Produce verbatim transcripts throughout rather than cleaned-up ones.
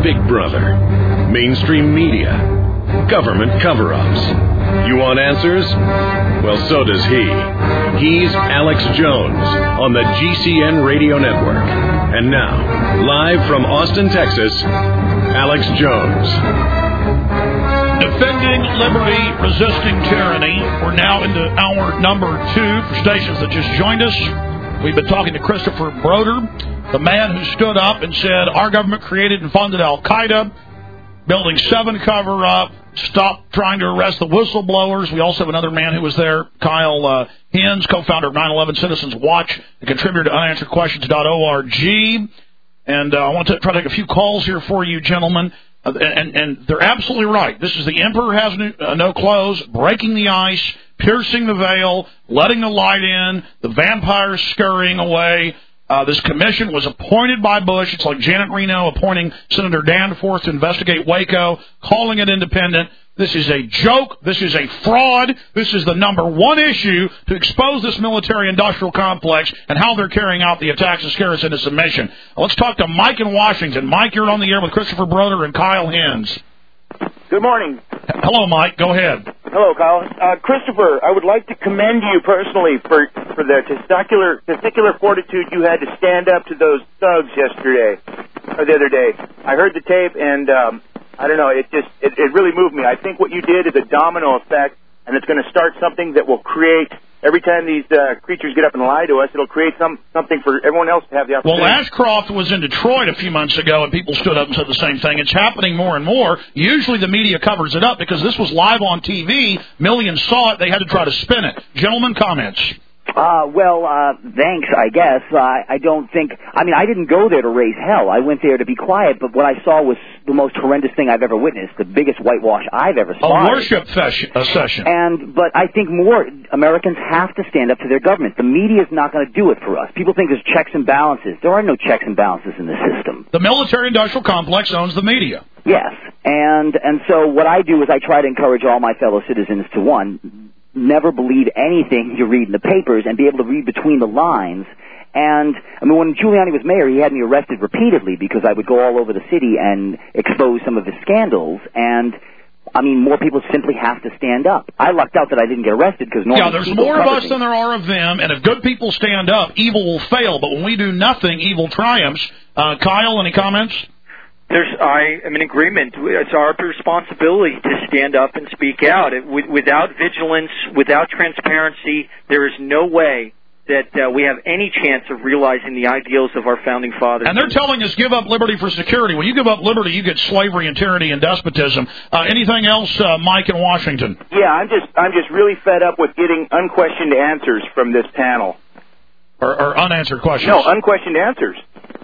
Big Brother, mainstream media, government cover-ups. You want answers? Well, so does he. He's Alex Jones on the G C N Radio Network. And now, live from Austin, Texas, Alex Jones. Defending liberty, resisting tyranny. We're now into hour number two for stations that just joined us. We've been talking to Christopher Broder, the man who stood up and said our government created and funded Al-Qaeda, Building seven cover-up, stop trying to arrest the whistleblowers. We also have another man who was there, Kyle uh, Hens, co-founder of nine eleven Citizens Watch, and contributor to unanswered questions dot org. And uh, I want to try to take a few calls here for you, gentlemen. Uh, and, and they're absolutely right. This is the emperor has no, uh, no clothes, breaking the ice, piercing the veil, letting the light in, the vampires scurrying away. Uh, this commission was appointed by Bush. It's like Janet Reno appointing Senator Danforth to investigate Waco, calling it independent. This is a joke. This is a fraud. This is the number one issue to expose this military-industrial complex and how they're carrying out the attacks to scare us into submission. Let's talk to Mike in Washington. Mike, you're on the air with Christopher Broder and Kyle Hens. Good morning. Hello, Mike. Go ahead. Hello, Kyle. Uh, Christopher, I would like to commend you personally for, for the testicular, testicular fortitude you had to stand up to those thugs yesterday, or the other day. I heard the tape, and um, I don't know, it just, it, it really moved me. I think what you did is a domino effect, and it's going to start something that will create, every time these uh, creatures get up and lie to us, it'll create some something for everyone else to have the opportunity. Well, Ashcroft was in Detroit a few months ago, and people stood up and said the same thing. It's happening more and more. Usually the media covers it up because this was live on T V. Millions saw it. They had to try to spin it. Gentlemen, comments. Uh, well, uh, thanks, I guess. Uh, I don't think, I mean, I didn't go there to raise hell. I went there to be quiet, but what I saw was the most horrendous thing I've ever witnessed, the biggest whitewash I've ever spotted. A worship session. A session. And, but I think more Americans have to stand up to their government. The media is not going to do it for us. People think there's checks and balances. There are no checks and balances in the system. The military-industrial complex owns the media. Yes, and, and so what I do is I try to encourage all my fellow citizens to, one, never believe anything you read in the papers and be able to read between the lines. And, I mean, when Giuliani was mayor, he had me arrested repeatedly because I would go all over the city and expose some of his scandals. And, I mean, more people simply have to stand up. I lucked out that I didn't get arrested because normally Yeah, there's more of us me. than there are of them, and if good people stand up, evil will fail. But when we do nothing, evil triumphs. Uh, Kyle, any comments? There's, I am in agreement. It's our responsibility to stand up and speak out. It, without vigilance, without transparency, there is no way that uh, we have any chance of realizing the ideals of our founding fathers. And they're telling us give up liberty for security. When you give up liberty, you get slavery and tyranny and despotism. Uh, anything else, uh, Mike in Washington? Yeah, I'm just I'm just really fed up with getting unquestioned answers from this panel. Or, or unanswered questions? No, unquestioned answers.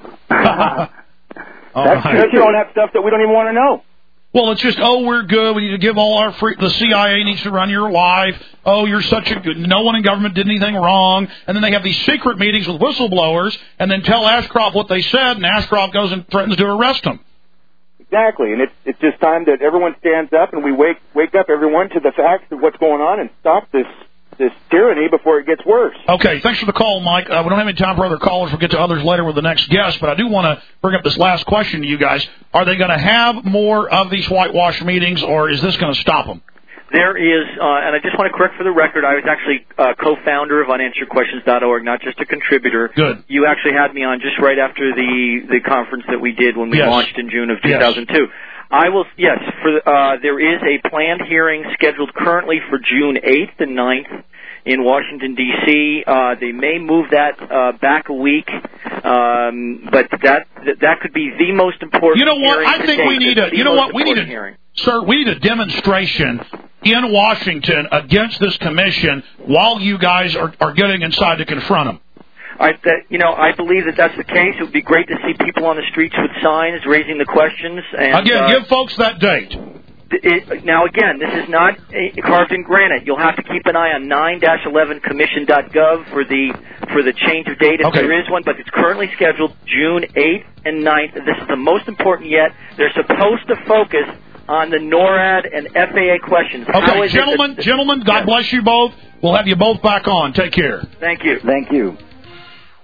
All That's right. because you don't have stuff that we don't even want to know. Well, it's just, oh, we're good. We need to give all our free. The C I A needs to run your life. Oh, you're such a good. No one in government did anything wrong. And then they have these secret meetings with whistleblowers, and then tell Ashcroft what they said, and Ashcroft goes and threatens to arrest them. Exactly, and it's it's just time that everyone stands up and we wake wake up everyone to the facts of what's going on and stop this. this tyranny before it gets worse. Okay, thanks for the call, Mike. Uh, we don't have any time for other callers. We'll get to others later with the next guest, but I do want to bring up this last question to you guys. Are they going to have more of these whitewash meetings, or is this going to stop them? There is, uh, and I just want to correct for the record, I was actually uh, co-founder of unanswered questions dot org, not just a contributor. Good. You actually had me on just right after the, the conference that we did when we yes. launched in June of two thousand two. Yes. I will, yes, for, uh, there is a planned hearing scheduled currently for June eighth and ninth in Washington, D C Uh, they may move that uh, back a week, um, but that that could be the most important. You know what? hearing I think to we need a. You know what? We need a. Hearing. Sir, we need a demonstration in Washington against this commission while you guys are, are getting inside to confront them. I, that, you know, I believe that that's the case. It would be great to see people on the streets with signs raising the questions. And, again, uh, give folks that date. It, now, again, this is not carved in granite. You'll have to keep an eye on nine dash eleven commission dot gov for the for the change of date if okay. there is one, but it's currently scheduled June eighth and ninth. This is the most important yet. They're supposed to focus on the NORAD and F A A questions. Okay, gentlemen, that, gentlemen, God bless you both. We'll have you both back on. Take care. Thank you. Thank you.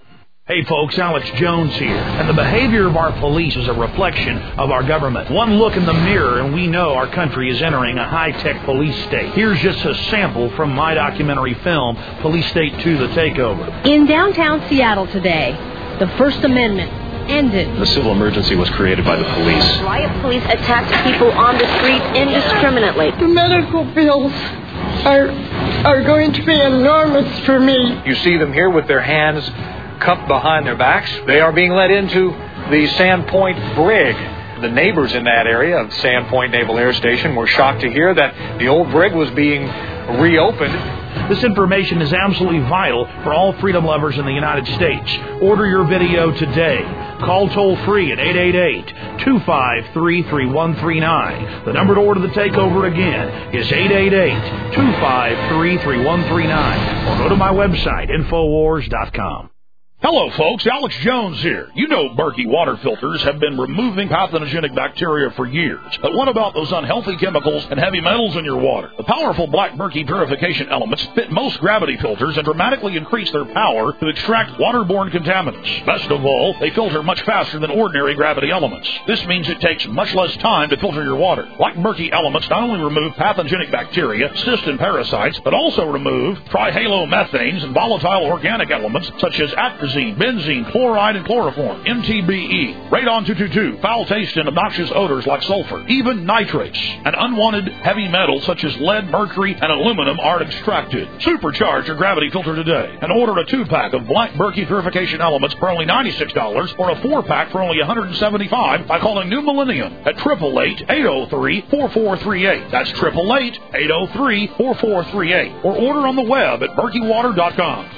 Hey folks, Alex Jones here, and the behavior of our police is a reflection of our government. One look in the mirror and we know our country is entering a high-tech police state. Here's just a sample from my documentary film, Police State two, The Takeover. In downtown Seattle today, the First Amendment ended. The civil emergency was created by the police. Riot police attacked people on the street indiscriminately. The medical bills are, are going to be enormous for me. You see them here with their hands cupped behind their backs. They are being led into the Sandpoint brig. The neighbors in that area of Sandpoint Naval Air Station were shocked to hear that the old brig was being reopened. This information is absolutely vital for all freedom lovers in the United States. Order your video today. Call toll-free at eight eight eight, two five three, three one three nine. The number to order The Takeover again is eight eight eight, two five three, three one three nine. Or go to my website, infowars dot com. Hello, folks. Alex Jones here. You know Berkey water filters have been removing pathogenic bacteria for years. But what about those unhealthy chemicals and heavy metals in your water? The powerful Black Berkey purification elements fit most gravity filters and dramatically increase their power to extract waterborne contaminants. Best of all, they filter much faster than ordinary gravity elements. This means it takes much less time to filter your water. Black Berkey elements not only remove pathogenic bacteria, cysts, and parasites, but also remove trihalomethanes and volatile organic elements such as atrazine, benzene, chloride, and chloroform, M T B E, radon two twenty-two, foul taste and obnoxious odors like sulfur, even nitrates, and unwanted heavy metals such as lead, mercury, and aluminum are extracted. Supercharge your gravity filter today and order a two-pack of Black Berkey purification elements for only ninety-six dollars or a four-pack for only one hundred seventy-five dollars by calling New Millennium at eight eight eight, eight oh three, four four three eight. That's eight eight eight, eight oh three, four four three eight. Or order on the web at berkey water dot com.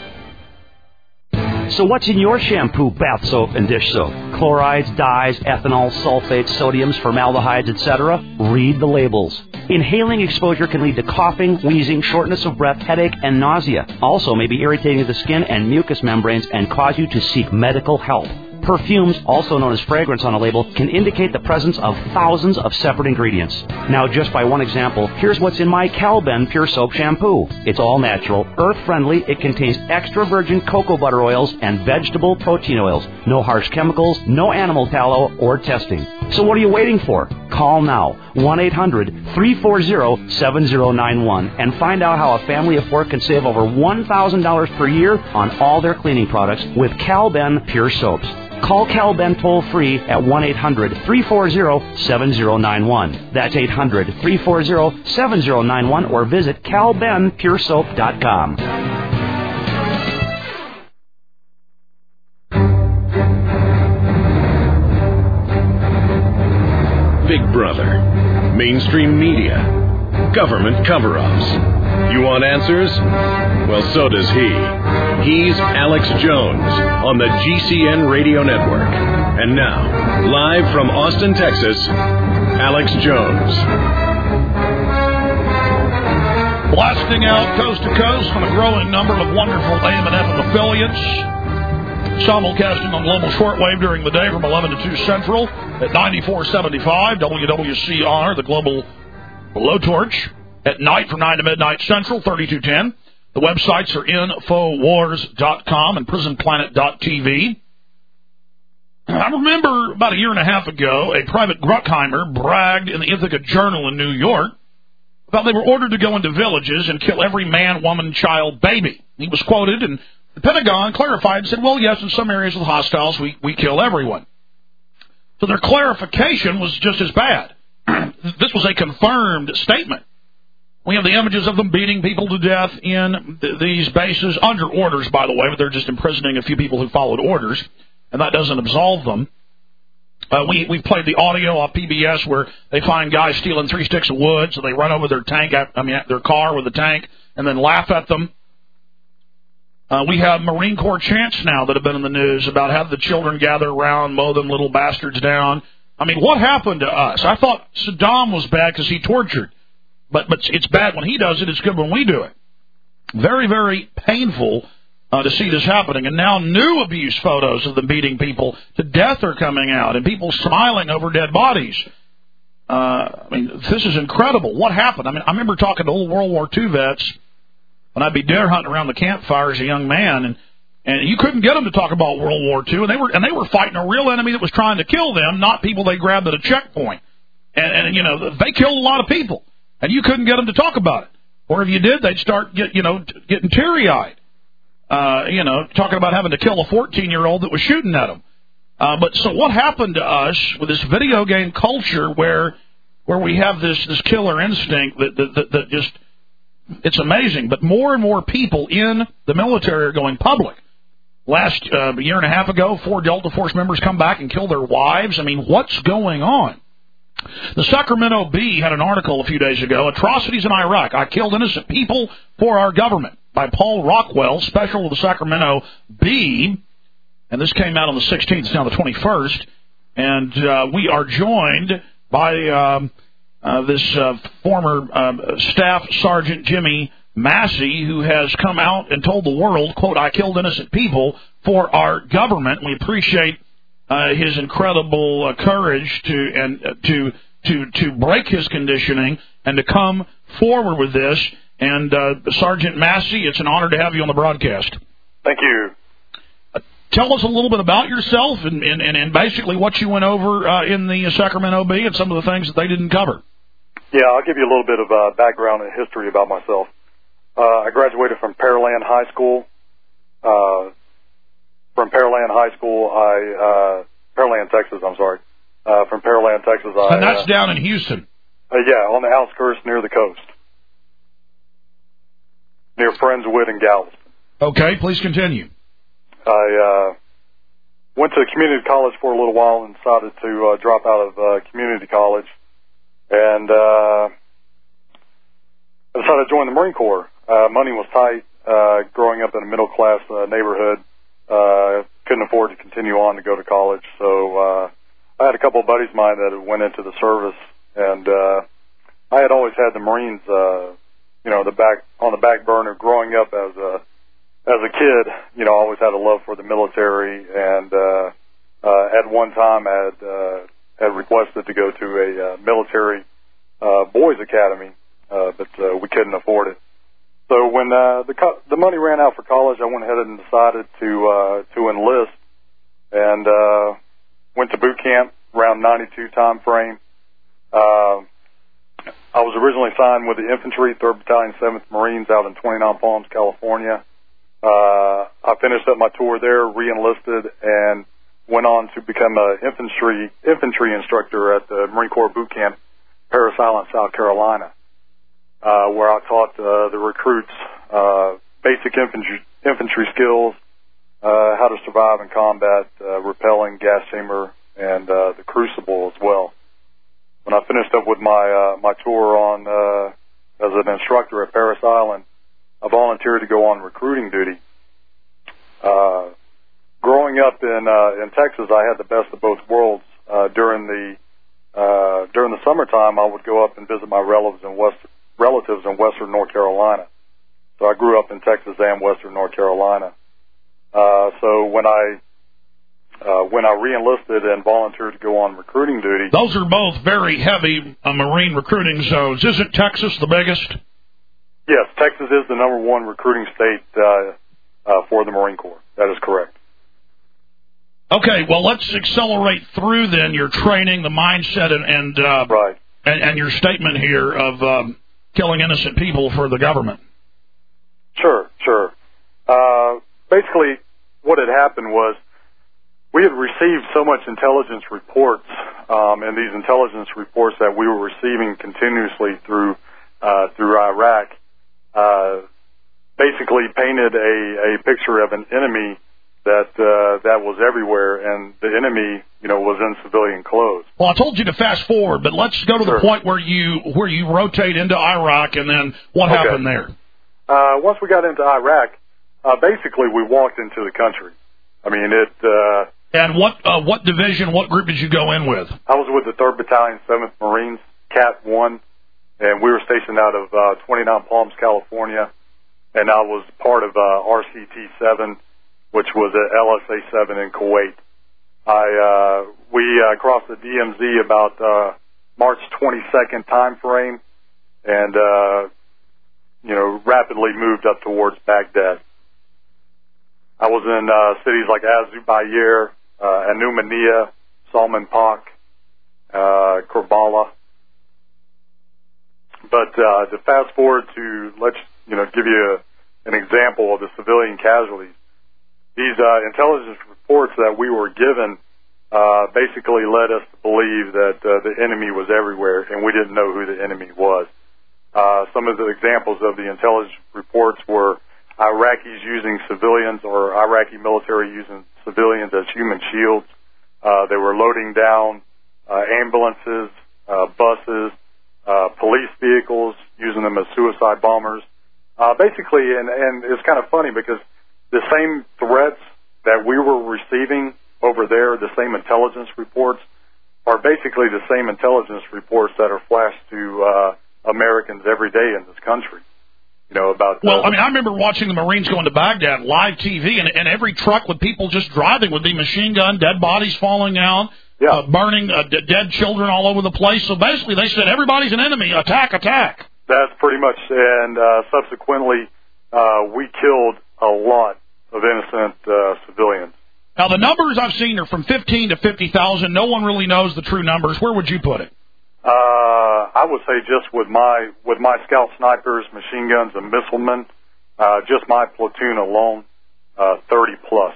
So what's in your shampoo, bath soap, and dish soap? Chlorides, dyes, ethanol, sulfates, sodiums, formaldehydes, et cetera? Read the labels. Inhaling exposure can lead to coughing, wheezing, shortness of breath, headache, and nausea. Also may be irritating to the skin and mucous membranes and cause you to seek medical help. Perfumes, also known as fragrance on a label, can indicate the presence of thousands of separate ingredients. Now, just by one example, here's what's in my Calben Pure Soap Shampoo. It's all natural, earth-friendly, it contains extra virgin cocoa butter oils and vegetable protein oils. No harsh chemicals, no animal tallow, or testing. So what are you waiting for? Call now, one eight hundred, three four zero, seven zero nine one, and find out how a family of four can save over one thousand dollars per year on all their cleaning products with Calben Pure Soaps. Call Calben toll-free at one eight hundred, three four zero, seven zero nine one. That's eight hundred, three four zero, seven zero nine one, or visit calben pure soap dot com. Big Brother, mainstream media, government cover-ups. You want answers? Well, so does he. He's Alex Jones on the G C N Radio Network. And now, live from Austin, Texas, Alex Jones. Blasting out coast to coast from a growing number of wonderful A M and F M affiliates. Simulcasting on global shortwave during the day from eleven to two Central at ninety-four seventy-five W W C R, the global blowtorch. At night from nine to midnight Central, thirty-two ten. The websites are infowars dot com and prison planet dot t v. I remember about a year and a half ago, a Private Bruckheimer bragged in the Ithaca Journal in New York about they were ordered to go into villages and kill every man, woman, child, baby. He was quoted, and the Pentagon clarified and said, well, yes, in some areas with hostiles, we, we kill everyone. So their clarification was just as bad. This was a confirmed statement. We have the images of them beating people to death in th- these bases, under orders, by the way, but they're just imprisoning a few people who followed orders, and that doesn't absolve them. Uh, we, we've played the audio off P B S where they find guys stealing three sticks of wood, so they run over their tank, I mean, their car with a tank, and then laugh at them. Uh, we have Marine Corps chants now that have been in the news about have the children gather around, mow them little bastards down. I mean, what happened to us? I thought Saddam was bad because he tortured. But but it's bad when he does it. It's good when we do it. Very, very painful uh, to see this happening. And now new abuse photos of them beating people to death are coming out, and people smiling over dead bodies. Uh, I mean, this is incredible. What happened? I mean, I remember talking to old World War Two vets when I'd be deer hunting around the campfire as a young man, and And you couldn't get them to talk about World War Two, and they were and they were fighting a real enemy that was trying to kill them, not people they grabbed at a checkpoint. And, and you know, they killed a lot of people, and you couldn't get them to talk about it. Or if you did, they'd start get you know getting teary-eyed, uh, you know, talking about having to kill a fourteen-year-old that was shooting at them. Uh, but so what happened to us with this video game culture where where we have this this killer instinct that that, that, that just it's amazing. But more and more people in the military are going public. Last uh, year and a half ago, four Delta Force members come back and kill their wives. I mean, what's going on? The Sacramento Bee had an article a few days ago, Atrocities in Iraq. I Killed Innocent People for Our Government, by Paul Rockwell, special of the Sacramento Bee. And this came out on the sixteenth. It's now the twenty-first. And uh, we are joined by um, uh, this uh, former uh, Staff Sergeant Jimmy Massey, who has come out and told the world, quote, I killed innocent people for our government. We appreciate uh, his incredible uh, courage to and uh, to to to break his conditioning and to come forward with this. And uh, Sergeant Massey, it's an honor to have you on the broadcast. Thank you. Uh, tell us a little bit about yourself and, and, and basically what you went over uh, in the Sacramento Bee and some of the things that they didn't cover. Yeah, I'll give you a little bit of uh, background and history about myself. Uh, I graduated from Pearland High School. Uh, from Pearland High School, I, uh, Pearland, Texas, I'm sorry. Uh, from Pearland, Texas, I... And that's uh, down in Houston. Uh, yeah, on the outskirts near the coast. Near Friendswood and Galveston. Okay, please continue. I, uh, went to community college for a little while and decided to, uh, drop out of, uh, community college. And, uh, I decided to join the Marine Corps. Uh, money was tight, uh, growing up in a middle-class uh, neighborhood. Uh, couldn't afford to continue on to go to college. So, uh, I had a couple of buddies of mine that went into the service, and, uh, I had always had the Marines, uh, you know, the back, on the back burner growing up as a, as a kid. You know, I always had a love for the military, and, uh, uh, at one time I had, uh, had requested to go to a, uh, military, uh, boys academy, uh, but, uh, we couldn't afford it. So when uh, the co- the money ran out for college, I went ahead and decided to uh, to enlist, and uh, went to boot camp around ninety-two time frame. Uh, I was originally signed with the infantry, third Battalion, seventh Marines, out in twenty-nine Palms, California. Uh, I finished up my tour there, re-enlisted, and went on to become an infantry infantry instructor at the Marine Corps boot camp, Parris Island, South Carolina. Uh, where I taught uh, the recruits uh, basic infantry, infantry skills, uh, how to survive in combat, uh, rappelling, gas chamber, and uh, the crucible as well. When I finished up with my uh, my tour on uh, as an instructor at Parris Island, I volunteered to go on recruiting duty. Uh, growing up in uh, in Texas, I had the best of both worlds. Uh, during the uh, during the summertime, I would go up and visit my relatives in West. relatives in Western North Carolina. So I grew up in Texas and Western North Carolina. Uh, so when I, uh, when I re-enlisted and volunteered to go on recruiting duty. Those are both very heavy uh, Marine recruiting zones. Isn't Texas the biggest? Yes, Texas is the number one recruiting state, uh, uh, for the Marine Corps. That is correct. Okay, well, let's accelerate through then your training, the mindset, and, and, uh, right. and, and your statement here of, um, killing innocent people for the government. Sure, sure. Uh, basically, what had happened was we had received so much intelligence reports, um, and these intelligence reports that we were receiving continuously through uh, through Iraq, uh, basically painted a, a picture of an enemy that uh, that was everywhere, and the enemy, you know, was in civilian clothes. Well, I told you to fast forward, but let's go to sure. the point where you where you rotate into Iraq, and then what okay. happened there? Uh, once we got into Iraq, uh, basically we walked into the country. I mean, it. Uh, and what uh, what division, what group did you go in with? I was with the third Battalion, seventh Marines, Cat one, and we were stationed out of uh, twenty-nine Palms, California, and I was part of uh, R C T seven. Which was at L S A seven in Kuwait. I, uh, we, uh, crossed the D M Z about, uh, March twenty-second time frame and, uh, you know, rapidly moved up towards Baghdad. I was in uh, cities like Azubayir, uh, Anu Mania, Salman Pak, uh, Kerbala. But uh, to fast forward to, let's you know, give you a, an example of the civilian casualties. These uh, intelligence reports that we were given uh, basically led us to believe that uh, the enemy was everywhere, and we didn't know who the enemy was. Uh, some of the examples of the intelligence reports were Iraqis using civilians or Iraqi military using civilians as human shields. Uh, they were loading down uh, ambulances, uh, buses, uh, police vehicles, using them as suicide bombers. Uh, basically, and, and it's kind of funny because the same threats that we were receiving over there, the same intelligence reports, are basically the same intelligence reports that are flashed to uh, Americans every day in this country. You know, about... Well, uh, I mean, I remember watching the Marines going to Baghdad, live T V, and, and every truck with people just driving would be machine gun, dead bodies falling out, yeah. uh, burning uh, d- dead children all over the place. So basically they said, everybody's an enemy, attack, attack. That's pretty much, and uh, subsequently uh, we killed a lot of innocent uh, civilians. Now, the numbers I've seen are from fifteen to fifty thousand. No one really knows the true numbers. Where would you put it? Uh, I would say just with my with my scout snipers, machine guns, and missilemen, uh, just my platoon alone, uh, thirty plus.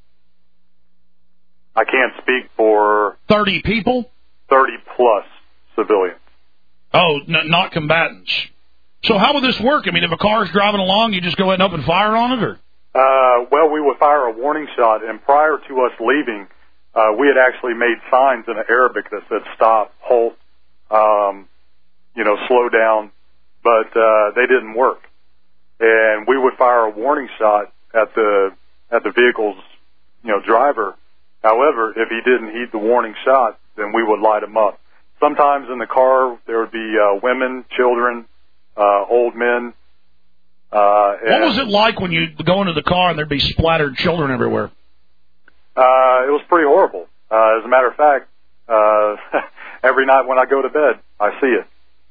I can't speak for thirty people. Thirty plus civilians. Oh, n- not combatants. So how would this work? I mean, if a car's driving along, you just go ahead and open fire on it, or? Uh, well, we would fire a warning shot, and prior to us leaving, uh, we had actually made signs in Arabic that said stop, halt, um, you know, slow down, but uh, they didn't work. And we would fire a warning shot at the at the vehicle's, you know, driver. However, if he didn't heed the warning shot, then we would light him up. Sometimes in the car there would be uh, women, children, uh, old men. Uh, what was it like when you go into the car and there'd be splattered children everywhere? Uh, it was pretty horrible. Uh, as a matter of fact, uh, every night when I go to bed, I see it.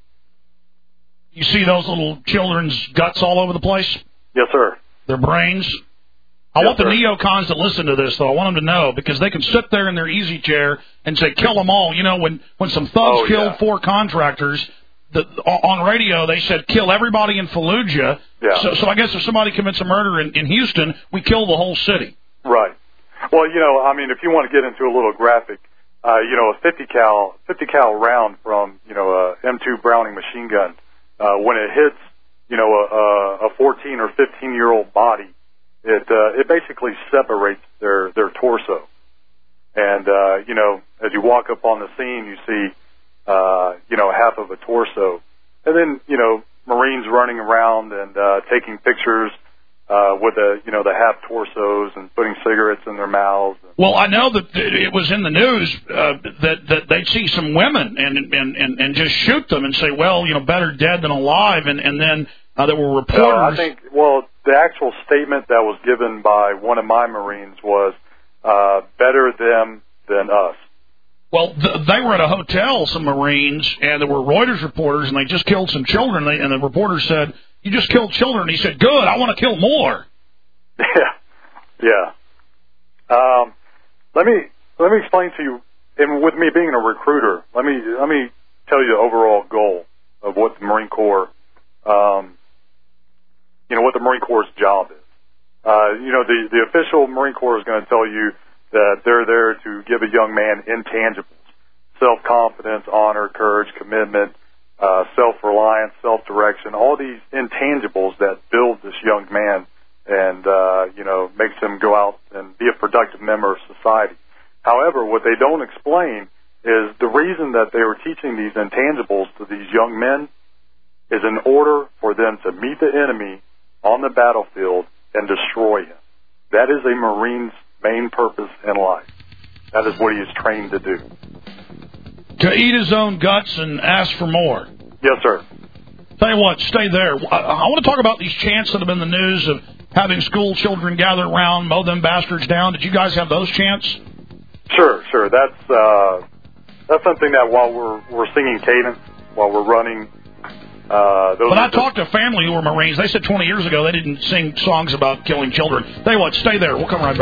You see those little children's guts all over the place? Yes, sir. Their brains? I yes, want the sir. neocons to listen to this, though. I want them to know, because they can sit there in their easy chair and say, kill them all. You know, when, when some thugs oh, killed yeah. four contractors, the, on radio they said, kill everybody in Fallujah. Yeah. So, so I guess if somebody commits a murder in, in Houston, we kill the whole city. Right. Well, you know, I mean, if you want to get into a little graphic, uh, you know, a fifty cal fifty cal round from, you know, a M two Browning machine gun, uh, when it hits, you know, a, a fourteen or fifteen year old body, it uh, it basically separates their their torso. And uh, you know, as you walk up on the scene, you see, uh, you know, half of a torso, and then you know, Marines running around and uh, taking pictures uh, with the you know the half torsos and putting cigarettes in their mouths. Well, I know that it was in the news uh, that that they'd see some women and and and and just shoot them and say, well, you know, better dead than alive, and and then uh, there were reporters. No, I think well, the actual statement that was given by one of my Marines was uh, better them than us. Well, th- they were at a hotel, some Marines, and there were Reuters reporters, and they just killed some children. They, and the reporter said, "You just killed children." He said, "Good, I want to kill more." Yeah, yeah. Um, let me let me explain to you. And with me being a recruiter, let me let me tell you the overall goal of what the Marine Corps, um, you know, what the Marine Corps' job is. Uh, you know, the the official Marine Corps is going to tell you that they're there to give a young man intangibles: self-confidence, honor, courage, commitment, uh, self-reliance, self-direction, all these intangibles that build this young man and, uh, you know, makes him go out and be a productive member of society. However, what they don't explain is the reason that they were teaching these intangibles to these young men is in order for them to meet the enemy on the battlefield and destroy him. That is a Marine's main purpose in life. That is what he is trained to do. To eat his own guts and ask for more. Yes, sir. Tell you what, stay there. I, I want to talk about these chants that have been in the news of having school children gather around, mow them bastards down. Did you guys have those chants? Sure, sure. That's uh, that's something that while we're we're singing cadence, while we're running, Uh, those but are I talked to a family who were Marines. They said twenty years ago they didn't sing songs about killing children. Tell you what, stay there. We'll come right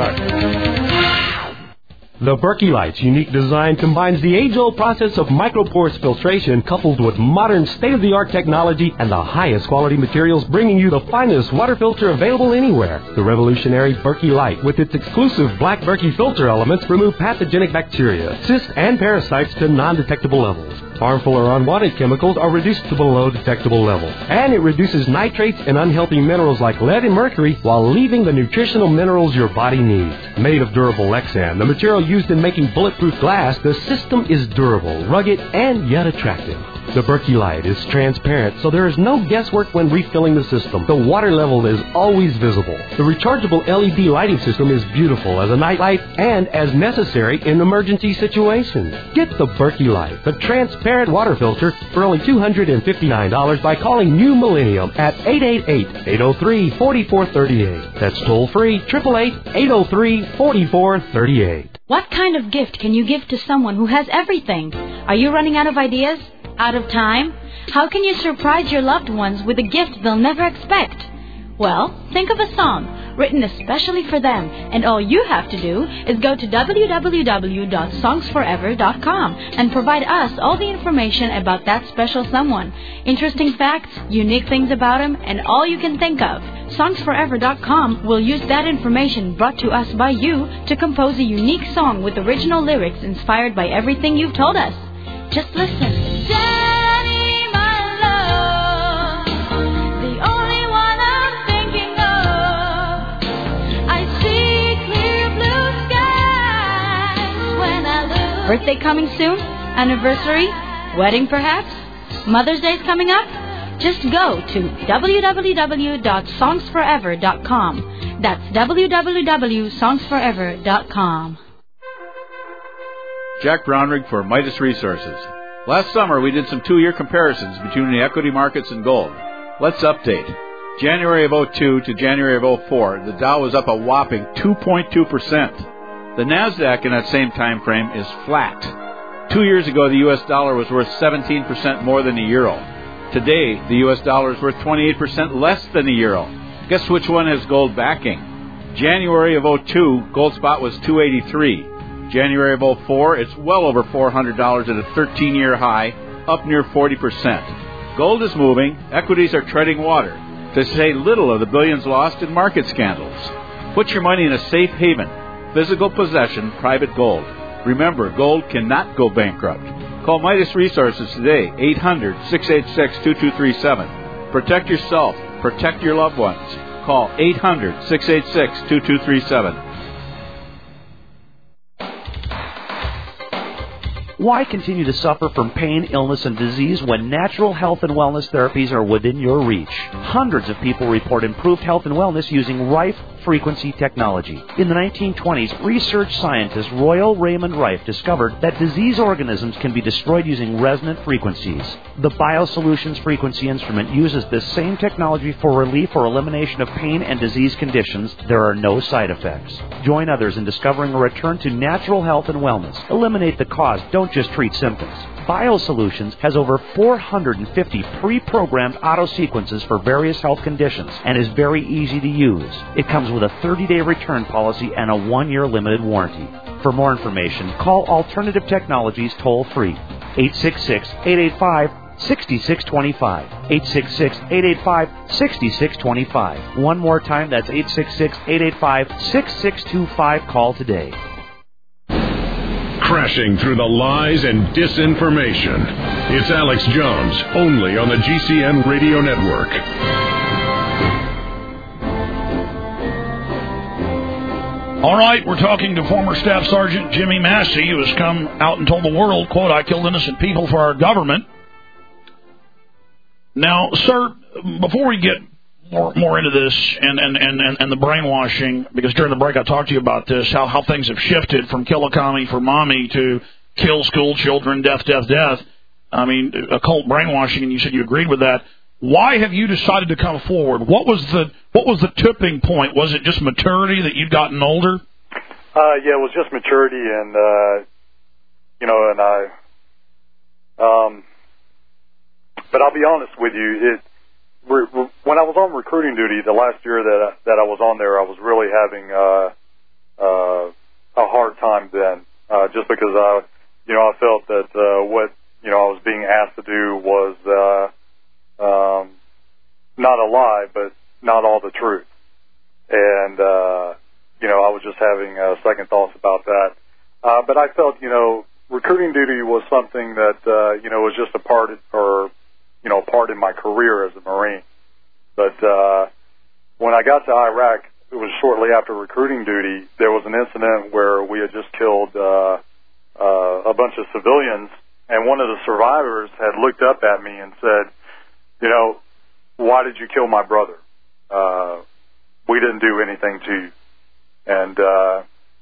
back. The Berkey Light's unique design combines the age-old process of microporous filtration coupled with modern state-of-the-art technology and the highest quality materials, bringing you the finest water filter available anywhere. The revolutionary Berkey Light, with its exclusive black Berkey filter elements, remove pathogenic bacteria, cysts, and parasites to non-detectable levels. Harmful or unwanted chemicals are reduced to below detectable levels. And it reduces nitrates and unhealthy minerals like lead and mercury while leaving the nutritional minerals your body needs. Made of durable Lexan, the material used in making bulletproof glass, the system is durable, rugged, and yet attractive. The Berkey Light is transparent, so there is no guesswork when refilling the system. The water level is always visible. The rechargeable L E D lighting system is beautiful as a night light and as necessary in emergency situations. Get the Berkey Light, the transparent water filter, for only two hundred fifty-nine dollars by calling New Millennium at eight eight eight, eight oh three, four four three eight. That's toll free, eight eight eight, eight oh three, four four three eight. What kind of gift can you give to someone who has everything? Are you running out of ideas? Out of time? How can you surprise your loved ones with a gift they'll never expect? Well, think of a song written especially for them, and all you have to do is go to w w w dot songs forever dot com and provide us all the information about that special someone. Interesting facts, unique things about him, and all you can think of. songs forever dot com will use that information brought to us by you to compose a unique song with original lyrics inspired by everything you've told us. Just listen. Daddy, my love, the only one I'm thinking of. I see clear blue skies when I look. Birthday coming soon? Anniversary? Wedding perhaps? Mother's Day's coming up? Just go to w w w dot songs forever dot com. That's w w w dot songs forever dot com. Jack Brownrigg for Midas Resources. Last summer, we did some two-year comparisons between the equity markets and gold. Let's update. January of oh two to January of oh four, the Dow was up a whopping two point two percent. The NASDAQ in that same time frame is flat. Two years ago, the U S dollar was worth seventeen percent more than the euro. Today, the U S dollar is worth twenty-eight percent less than the euro. Guess which one has gold backing? January of oh two, gold spot was two eighty-three. January of oh four, it's well over four hundred dollars at a thirteen-year high, up near forty percent. Gold is moving, equities are treading water, to say little of the billions lost in market scandals. Put your money in a safe haven, physical possession, private gold. Remember, gold cannot go bankrupt. Call Midas Resources today, eight hundred, six eight six, two two three seven. Protect yourself, protect your loved ones. Call eight hundred, six eight six, two two three seven. Why continue to suffer from pain, illness, and disease when natural health and wellness therapies are within your reach? Hundreds of people report improved health and wellness using Rife frequency technology. In the nineteen twenties, research scientist Royal Raymond Rife discovered that disease organisms can be destroyed using resonant frequencies. The BioSolutions frequency instrument uses this same technology for relief or elimination of pain and disease conditions. There are no side effects. Join others in discovering a return to natural health and wellness. Eliminate the cause. Don't just treat symptoms. BioSolutions has over four hundred fifty pre-programmed auto sequences for various health conditions and is very easy to use. It comes with a thirty-day return policy and a one-year limited warranty. For more information, call Alternative Technologies toll-free, eight six six, eight eight five, six six two five, eight six six, eight eight five, six six two five. One more time, that's eight six six, eight eight five, six six two five. Call today. Crashing through the lies and disinformation. It's Alex Jones, only on the G C N Radio Network. All right, we're talking to former Staff Sergeant Jimmy Massey, who has come out and told the world, quote, "I killed innocent people for our government." Now, sir, before we get more, more into this and, and, and, and the brainwashing, because during the break I talked to you about this, how, how things have shifted from kill a commie for mommy to kill school children, death, death, death. I mean, occult brainwashing, and you said you agreed with that. Why have you decided to come forward? What was the what was the tipping point? Was it just maturity that you'd gotten older? Uh, yeah, it was just maturity, and uh, you know, and I, um, but I'll be honest with you, it re, re, when I was on recruiting duty the last year that I, that I was on there, I was really having uh, uh, a hard time then, uh, just because I, you know, I felt that uh, what you know I was being asked to do was uh, um, not a lie, but not all the truth, and uh, you know I was just having uh, second thoughts about that. Uh, but I felt, you know, recruiting duty was something that uh, you know was just a part of, or you know, part in my career as a Marine. But uh, when I got to Iraq, it was shortly after recruiting duty. There was an incident where we had just killed uh, uh, a bunch of civilians, and one of the survivors had looked up at me and said, "You know, why did you kill my brother? Uh, we didn't do anything to you." And uh,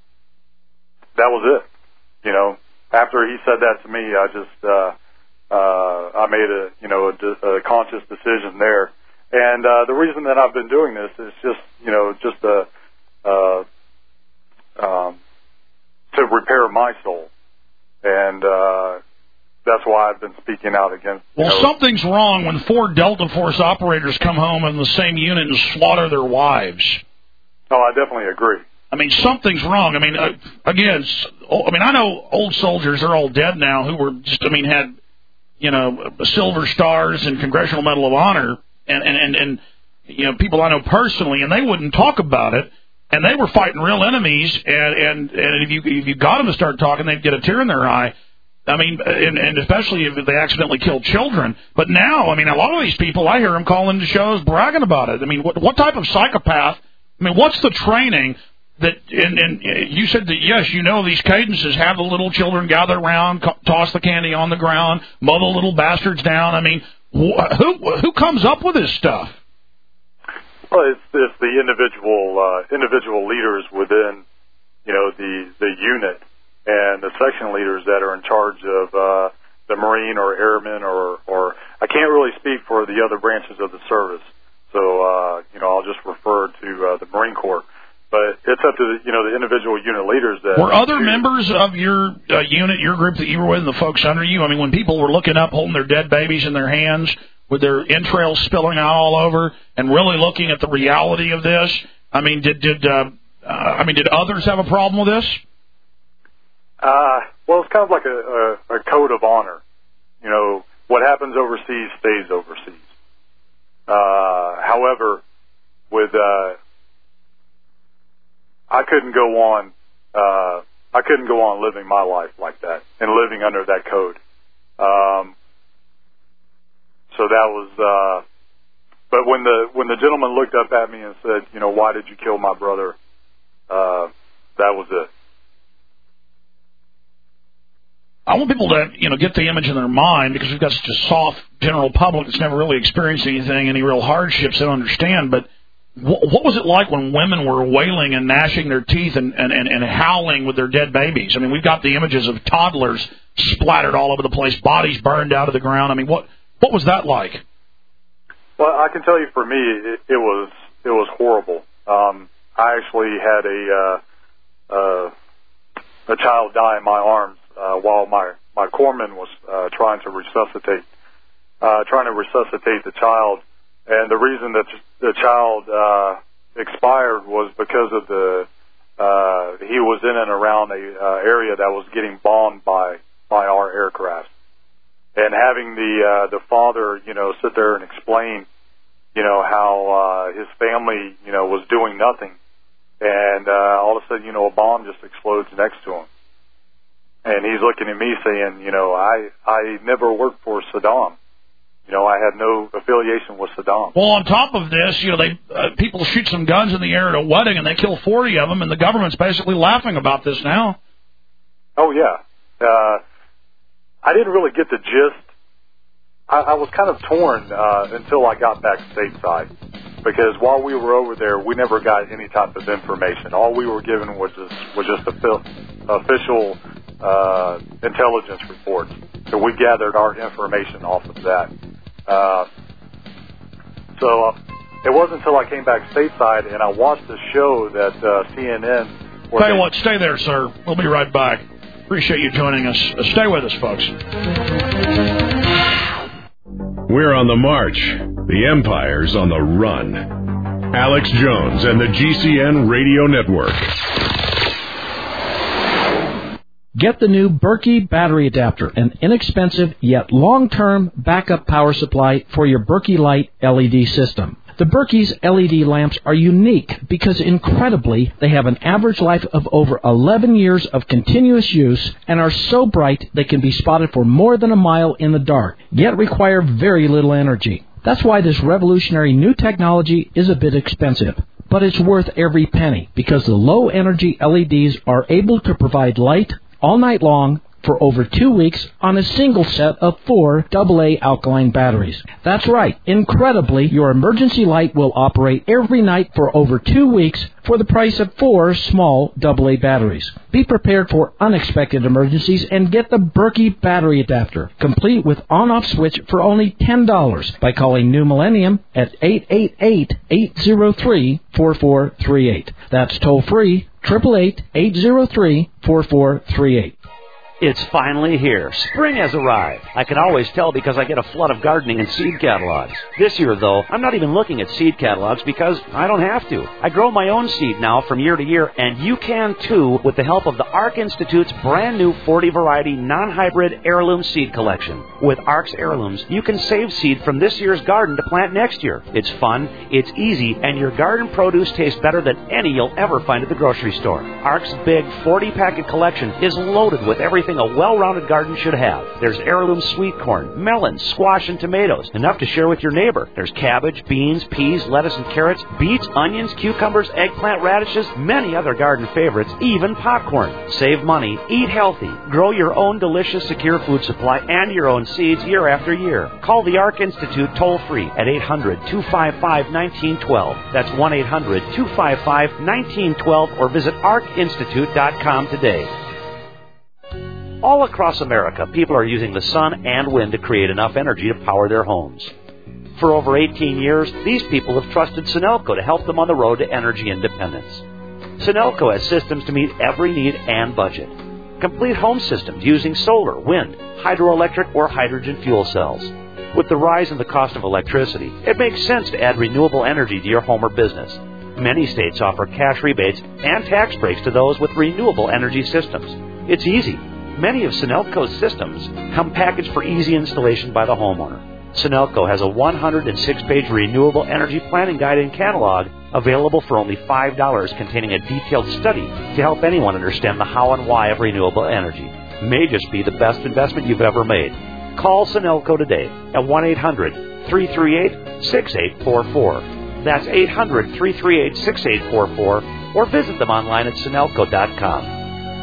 that was it. You know, after he said that to me, I just uh, uh, I made a you know a, de- a conscious decision there. And uh, the reason that I've been doing this is just you know just a uh, um, to repair my soul, and uh, that's why I've been speaking out against. Well, know, something's wrong when four Delta Force operators come home in the same unit and slaughter their wives. Oh, I definitely agree. I mean, something's wrong. I mean, uh, again, I mean, I know old soldiers, they're all dead now, who were just, I mean, had, you know, silver stars and Congressional Medal of Honor, and, and, and, and you know, people I know personally, and they wouldn't talk about it, and they were fighting real enemies, and, and, and if you if you got them to start talking, they'd get a tear in their eye. I mean, and, and especially if they accidentally killed children. But now, I mean, a lot of these people, I hear them call into shows bragging about it. I mean, what, what type of psychopath, I mean, what's the training that, and, and you said that, yes, you know these cadences have the little children gather around, co- toss the candy on the ground, mow the little bastards down. I mean, wh- who who comes up with this stuff? Well, it's, it's the individual uh, individual leaders within, you know, the, the unit and the section leaders that are in charge of uh, the Marine or Airmen or, or I can't really speak for the other branches of the service. So, uh, you know, I'll just refer to uh, the Marine Corps. But it's up to the, you know, the individual unit leaders that... Were other members of your uh, unit, your group that you were with, and the folks under you, I mean, when people were looking up, holding their dead babies in their hands, with their entrails spilling out all over, and really looking at the reality of this, I mean, did did uh, uh, I mean, did others have a problem with this? Uh, well, it's kind of like a, a, a code of honor. You know, what happens overseas stays overseas. Uh, however, with... Uh, I couldn't go on. Uh, I couldn't go on living my life like that and living under that code. Um, so that was. Uh, but when the when the gentleman looked up at me and said, "You know, why did you kill my brother?" Uh, that was it. I want people to, you know, get the image in their mind, because we've got such a soft general public that's never really experienced anything, any real hardships they don't understand, but. What was it like when women were wailing and gnashing their teeth and, and, and, and howling with their dead babies? I mean, we've got the images of toddlers splattered all over the place, bodies burned out of the ground. I mean, what what was that like? Well, I can tell you, for me, it, it was it was horrible. Um, I actually had a uh, uh, a child die in my arms uh, while my my corpsman was uh, trying to resuscitate uh, trying to resuscitate the child. And the reason that the child uh, expired was because of the uh, he was in and around a uh, area that was getting bombed by by our aircraft, and having the uh, the father, you know, sit there and explain, you know, how uh, his family, you know, was doing nothing, and uh, all of a sudden, you know, a bomb just explodes next to him, and he's looking at me saying, you know, I I never worked for Saddam. You know, I had no affiliation with Saddam. Well, on top of this, you know, they uh, people shoot some guns in the air at a wedding, and they kill forty of them, and the government's basically laughing about this now. Oh, yeah. Uh, I didn't really get the gist. I, I was kind of torn uh, until I got back stateside, because while we were over there, we never got any type of information. All we were given was just, was just a fil- official uh, intelligence reports. So we gathered our information off of that. Uh, so uh, it wasn't until I came back stateside and I watched a show that uh, C N N... Tell you what, stay there, sir. We'll be right back. Appreciate you joining us. Uh, stay with us, folks. We're on the march. The Empire's on the run. Alex Jones and the G C N Radio Network. Get the new Berkey battery adapter, an inexpensive yet long-term backup power supply for your Berkey Light L E D system. The Berkey's L E D lamps are unique because, incredibly, they have an average life of over eleven years of continuous use and are so bright they can be spotted for more than a mile in the dark, yet require very little energy. That's why this revolutionary new technology is a bit expensive. But it's worth every penny because the low-energy L E Ds are able to provide light all night long for over two weeks on a single set of four double A alkaline batteries. That's right. Incredibly, your emergency light will operate every night for over two weeks for the price of four small double A batteries. Be prepared for unexpected emergencies and get the Berkey battery adapter, complete with on-off switch for only ten dollars by calling New Millennium at eight eight eight, eight zero three, four four three eight. That's toll-free, eight eight eight, eight zero three, four four three eight. It's finally here. Spring has arrived. I can always tell because I get a flood of gardening and seed catalogs. This year, though, I'm not even looking at seed catalogs because I don't have to. I grow my own seed now from year to year, and you can too with the help of the ARC Institute's brand new forty variety non-hybrid heirloom seed collection. With ARC's heirlooms, you can save seed from this year's garden to plant next year. It's fun, it's easy, and your garden produce tastes better than any you'll ever find at the grocery store. ARC's big forty packet collection is loaded with everything a well-rounded garden should have. There's heirloom sweet corn, melons, squash, and tomatoes, enough to share with your neighbor. There's cabbage, beans, peas, lettuce, and carrots, beets, onions, cucumbers, eggplant, radishes, many other garden favorites, even popcorn. Save money, eat healthy, grow your own delicious, secure food supply and your own seeds year after year. Call the ARC Institute toll-free at eight hundred, two five five, one nine one two. That's one eight hundred, two five five, one nine one two or visit arc institute dot com today. All across America, people are using the sun and wind to create enough energy to power their homes. For over eighteen years, these people have trusted Sunelco to help them on the road to energy independence. Sunelco has systems to meet every need and budget. Complete home systems using solar, wind, hydroelectric, or hydrogen fuel cells. With the rise in the cost of electricity, it makes sense to add renewable energy to your home or business. Many states offer cash rebates and tax breaks to those with renewable energy systems. It's easy. Many of Sunelco's systems come packaged for easy installation by the homeowner. Sunelco has a one hundred six page renewable energy planning guide and catalog available for only five dollars, containing a detailed study to help anyone understand the how and why of renewable energy. It may just be the best investment you've ever made. Call Sunelco today at one eight hundred, three three eight, six eight four four. That's eight hundred, three three eight, six eight four four, or visit them online at sunelco dot com.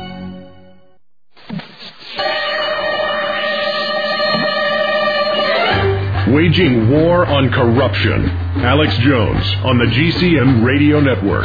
Waging war on corruption. Alex Jones on the G C N Radio Network.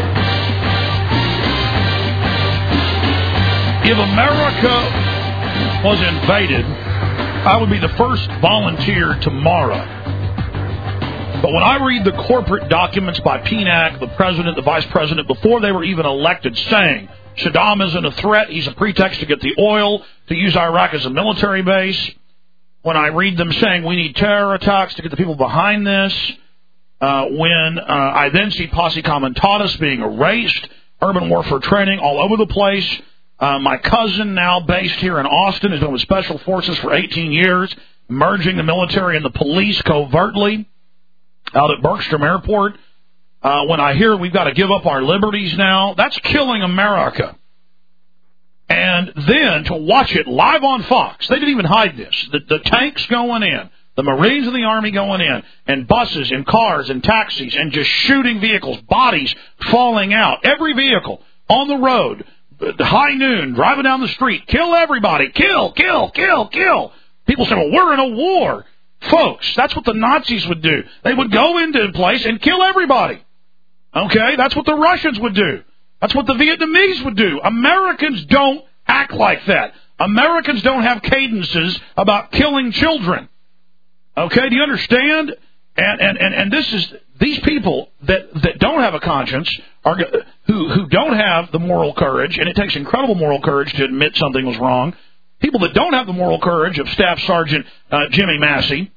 If America was invaded, I would be the first volunteer tomorrow. But when I read the corporate documents by P N A C, the president, the vice president, before they were even elected, saying Saddam isn't a threat, he's a pretext to get the oil, to use Iraq as a military base, when I read them saying we need terror attacks to get the people behind this, uh, when uh, I then see Posse Comitatus being erased, urban warfare training all over the place, uh, my cousin now based here in Austin has been with Special Forces for eighteen years, merging the military and the police covertly out at Bergstrom Airport. Uh, when I hear we've got to give up our liberties now, that's killing America. And then to watch it live on Fox, they didn't even hide this. The, the tanks going in, the Marines and the Army going in, and buses and cars and taxis, and just shooting vehicles, bodies falling out. Every vehicle on the road, high noon, driving down the street, kill everybody, kill, kill, kill, kill. People say, well, we're in a war. Folks, that's what the Nazis would do. They would go into a place and kill everybody. Okay, that's what the Russians would do. That's what the Vietnamese would do. Americans don't act like that. Americans don't have cadences about killing children. Okay, do you understand? And and and, and this is these people that, that don't have a conscience, are who who don't have the moral courage, and it takes incredible moral courage to admit something was wrong. People that don't have the moral courage of Staff Sergeant uh, Jimmy Massey,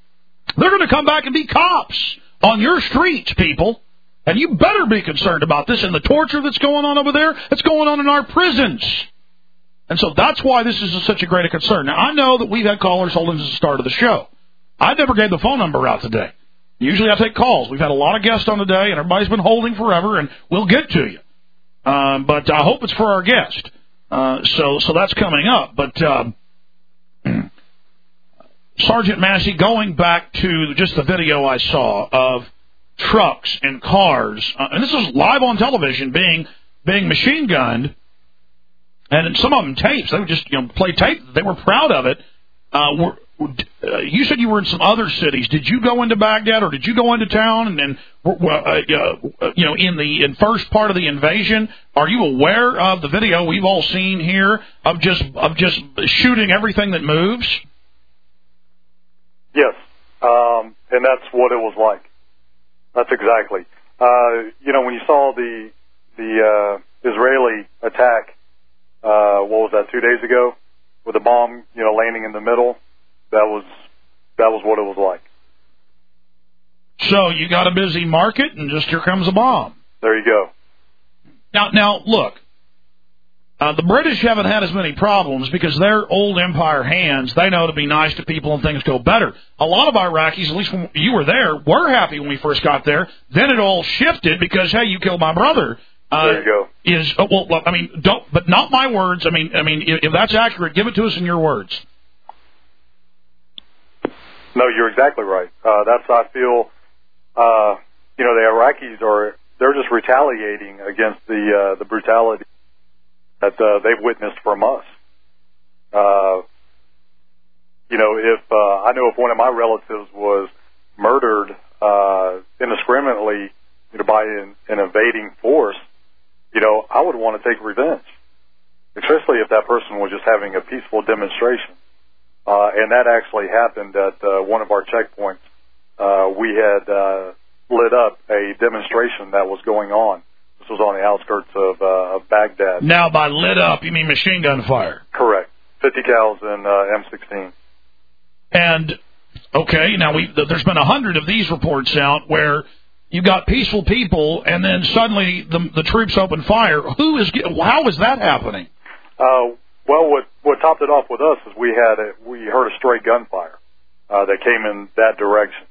They're going to come back and be cops on your streets, people. And you better be concerned about this and the torture that's going on over there, that's going on in our prisons. And so that's why this is such a great a concern. Now, I know that we've had callers holding since the start of the show. I never gave the phone number out today. Usually I take calls. We've had a lot of guests on today, and everybody's been holding forever, and we'll get to you. Um, but I hope it's for our guest. Uh, so so that's coming up. But um, Sergeant Massey, going back to just the video I saw of trucks and cars, uh, and this is live on television, being being machine gunned, and some of them tapes. They would just you know play tape. They were proud of it. Uh, were, uh, you said you were in some other cities. Did you go into Baghdad, or did you go into town? And, and uh, uh, you know, in the in first part of the invasion, are you aware of the video we've all seen here of just of just shooting everything that moves? Yes, um, and that's what it was like. That's exactly. Uh, you know, when you saw the the uh, Israeli attack, uh, what was that, two days ago, with a bomb, you know, landing in the middle, that was that was what it was like. So you got a busy market, and just here comes a bomb. There you go. Now, now look, uh, the British haven't had as many problems because they're old empire hands. They know to be nice to people and things go better. A lot of Iraqis, at least when you were there, were happy when we first got there. Then it all shifted because, hey, you killed my brother. Uh, there you go. Is uh, well, I mean, don't, but not my words. I mean, I mean, if, if that's accurate, give it to us in your words. No, you're exactly right. Uh, that's I feel. Uh, you know, the Iraqis are they're just retaliating against the uh, the brutality that uh, they've witnessed from us. Uh, you know, if uh, I know if one of my relatives was murdered uh, indiscriminately, you know, by an, an invading force, you know, I would want to take revenge, especially if that person was just having a peaceful demonstration. Uh, and that actually happened at uh, one of our checkpoints. Uh, we had uh, lit up a demonstration that was going on. This was on the outskirts of, uh, of Baghdad. Now, by lit up, you mean machine gun fire? Correct. fifty cals and uh, M sixteen. And, okay, now we there's been a hundred of these reports out where you got peaceful people, and then suddenly the, the troops open fire. Who is? How is that happening? Uh, well, what what topped it off with us is we had a, we heard a stray gunfire uh, that came in that direction.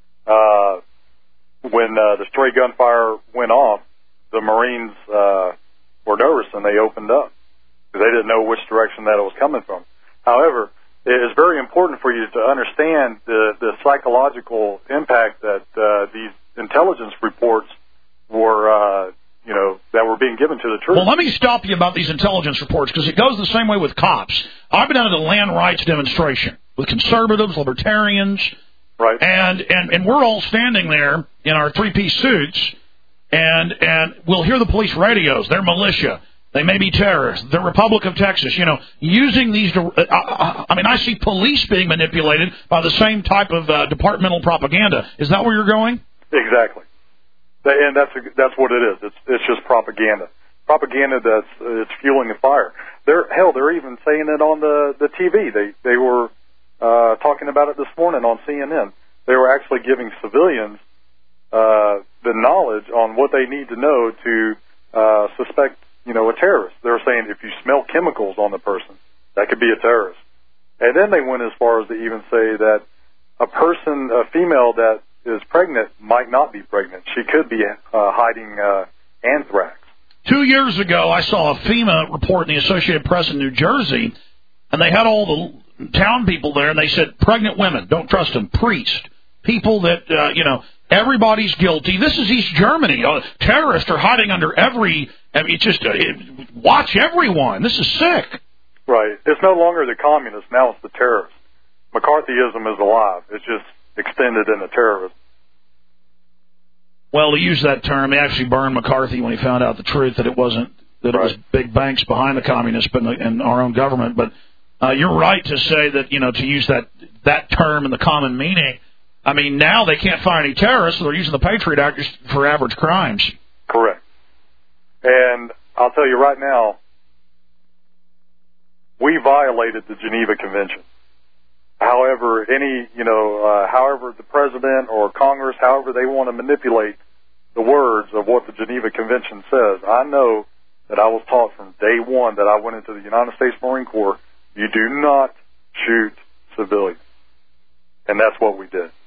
Uh, when uh, the stray gunfire went off, the Marines uh, were nervous and they opened up because they didn't know which direction that it was coming from. However, it is very important for you to understand the the psychological impact that uh, these intelligence reports were, uh, you know, that were being given to the troops. Well, let me stop you about these intelligence reports because it goes the same way with cops. I've been out at a land rights demonstration with conservatives, libertarians, right, and and and we're all standing there in our three-piece suits, and and we'll hear the police radios. They're militia. They may be terrorists. The Republic of Texas, you know, using these. Uh, I, I mean, I see police being manipulated by the same type of uh, departmental propaganda. Is that where you're going? Exactly, and that's that's what it is. It's it's just propaganda, propaganda that's it's fueling the fire. They're hell, they're even saying it on the the T V. They they were uh, talking about it this morning on C N N. They were actually giving civilians uh, the knowledge on what they need to know to uh, suspect, you know, a terrorist. They were saying if you smell chemicals on the person, that could be a terrorist. And then they went as far as to even say that a person, a female that is pregnant might not be pregnant. She could be uh, hiding uh, anthrax. Two years ago, I saw a FEMA report in the Associated Press in New Jersey, and they had all the town people there, and they said, pregnant women, don't trust them. Priests, people that, uh, you know, everybody's guilty. This is East Germany. Uh, terrorists are hiding under every, I mean, it's just, uh, it, watch everyone. This is sick. Right. It's no longer the communists. Now it's the terrorists. McCarthyism is alive. It's just extended into terrorism. Well, to use that term, he actually burned McCarthy when he found out the truth that it wasn't, that it right. was big banks behind the communists and, the, and our own government. But uh, you're right to say that, you know, to use that, that term in the common meaning. I mean, now they can't find any terrorists, so they're using the Patriot Act for average crimes. Correct. And I'll tell you right now, we violated the Geneva Convention. however, any, you know, uh, however the president or Congress, however they want to manipulate the words of what the Geneva Convention says. I know that I was taught from day one that I went into the United States Marine Corps, you do not shoot civilians. And that's what we did.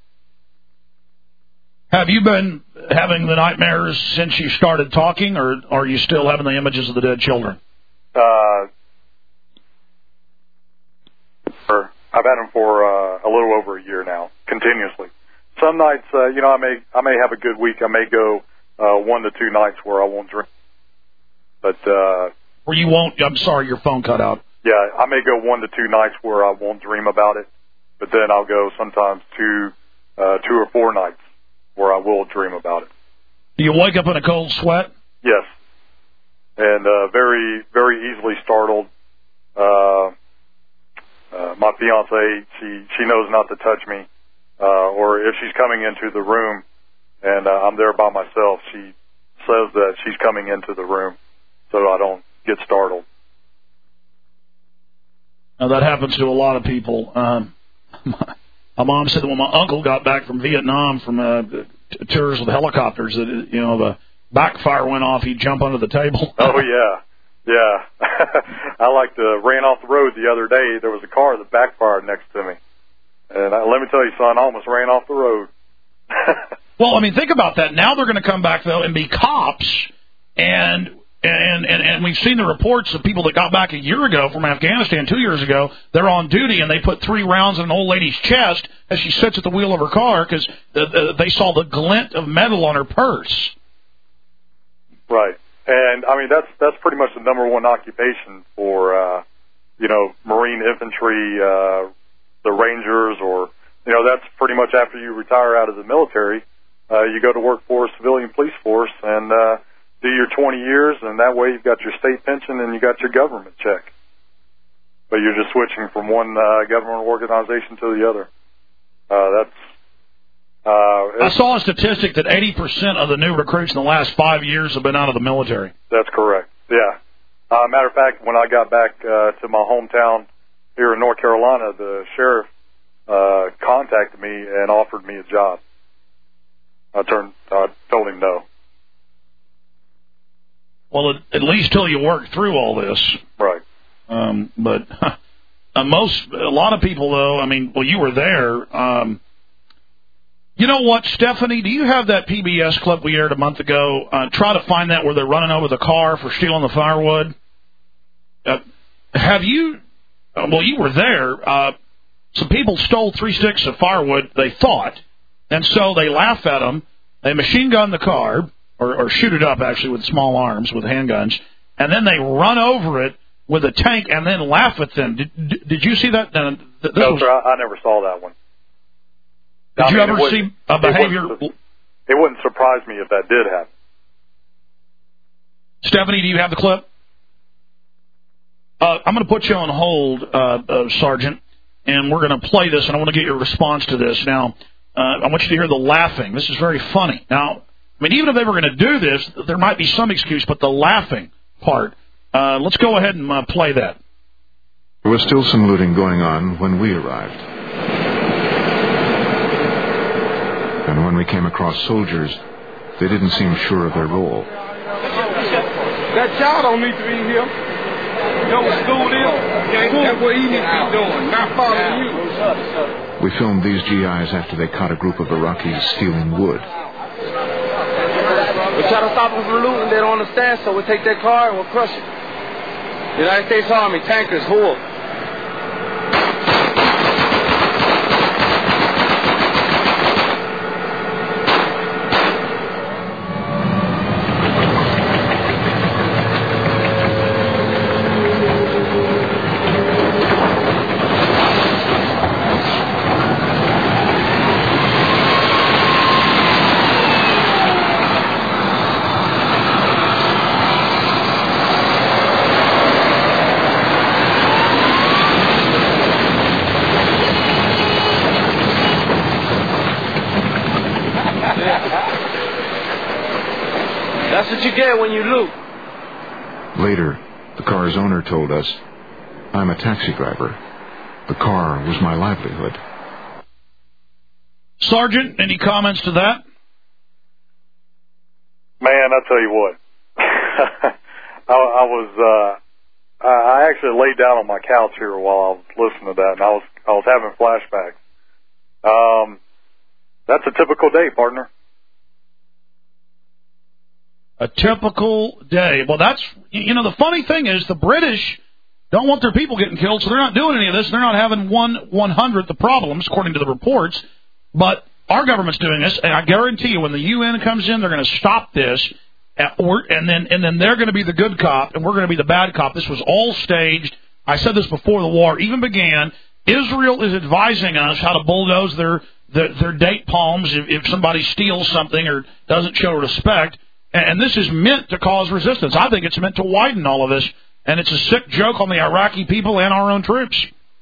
Have you been having the nightmares since you started talking, or are you still having the images of the dead children? Uh, I've had them for uh, a little over a year now, continuously. Some nights, uh, you know, I may I may have a good week. I may go uh, one to two nights where I won't drink. But uh, where you won't. I'm sorry, your phone cut out. Yeah, I may go one to two nights where I won't dream about it, but then I'll go sometimes two, uh, two or four nights where I will dream about it. Do you wake up in a cold sweat? Yes, and uh, very very easily startled. Uh, uh, my fiance, she she knows not to touch me. Uh, or if she's coming into the room and uh, I'm there by myself, she says that she's coming into the room so I don't get startled. Now, that happens to a lot of people. Um, my mom said that when my uncle got back from Vietnam from uh, t- tours with helicopters, that, you know, the backfire went off, he'd jump under the table. Oh, yeah. Yeah. I like to ran off the road the other day. There was a car that backfired next to me. And I, let me tell you, son, I almost ran off the road. Well, I mean, think about that. Now they're going to come back, though, and be cops. And, and, and, and we've seen the reports of people that got back a year ago from Afghanistan, two years ago. They're on duty, and they put three rounds in an old lady's chest as she sits at the wheel of her car because the, the, they saw the glint of metal on her purse. Right. And, I mean, that's that's pretty much the number one occupation for, uh, you know, Marine infantry, uh the Rangers, or, you know, that's pretty much after you retire out of the military, uh, you go to work for a civilian police force and uh, do your twenty years, and that way you've got your state pension and you got your government check. But you're just switching from one uh, government organization to the other. Uh, that's. Uh, I saw a statistic that eighty percent of the new recruits in the last five years have been out of the military. That's correct. Yeah. Uh, matter of fact, when I got back uh, to my hometown here in North Carolina, the sheriff uh, contacted me and offered me a job. I turned, I told him no. Well, at, at least till you work through all this, right? Um, but uh, most, a lot of people, though. I mean, well, you were there. Um, you know what, Stephanie? Do you have that P B S clip we aired a month ago? Uh, try to find that where they're running over the car for stealing the firewood. Uh, have you? Uh, well, you were there. Uh, some people stole three sticks of firewood, they thought, and so they laugh at them. They machine gun the car, or, or shoot it up, actually, with small arms, with handguns, and then they run over it with a tank and then laugh at them. Did, did you see that? Uh, th- no, was, sir, I, I never saw that one. Did I you mean, ever see a behavior? It wouldn't, it wouldn't surprise me if that did happen. Stephanie, do you have the clip? Uh, I'm going to put you on hold, uh, uh, Sergeant, and we're going to play this, and I want to get your response to this. Now, uh, I want you to hear the laughing. This is very funny. Now, I mean, even if they were going to do this, there might be some excuse, but the laughing part, uh, let's go ahead and uh, play that. There was still some looting going on when we arrived. And when we came across soldiers, they didn't seem sure of their role. That child don't need to be here. You know what school is? That's what he needs to be doing, not following you. We filmed these G Is after they caught a group of Iraqis stealing wood. We try to stop them from looting, they don't understand, so we take their car and we'll crush it. United States Army, tankers, whore. That's what you get when you loot. Later, the car's owner told us, "I'm a taxi driver. The car was my livelihood. Sergeant, any comments to that? Man, I tell you what, I, I was, uh, I actually laid down on my couch here while I was listening to that, and I was, I was having flashbacks. Um, that's a typical day, partner. A typical day. Well, that's, you know, the funny thing is the British don't want their people getting killed, so they're not doing any of this. They're not having one one hundredth the problems, according to the reports. But our government's doing this, and I guarantee you, when the U N comes in, they're going to stop this, and then and then they're going to be the good cop, and we're going to be the bad cop. This was all staged. I said this before the war even began. Israel is advising us how to bulldoze their their, their date palms if, if somebody steals something or doesn't show respect. And, and this is meant to cause resistance. I think it's meant to widen all of this, and it's a sick joke on the Iraqi people and our own troops.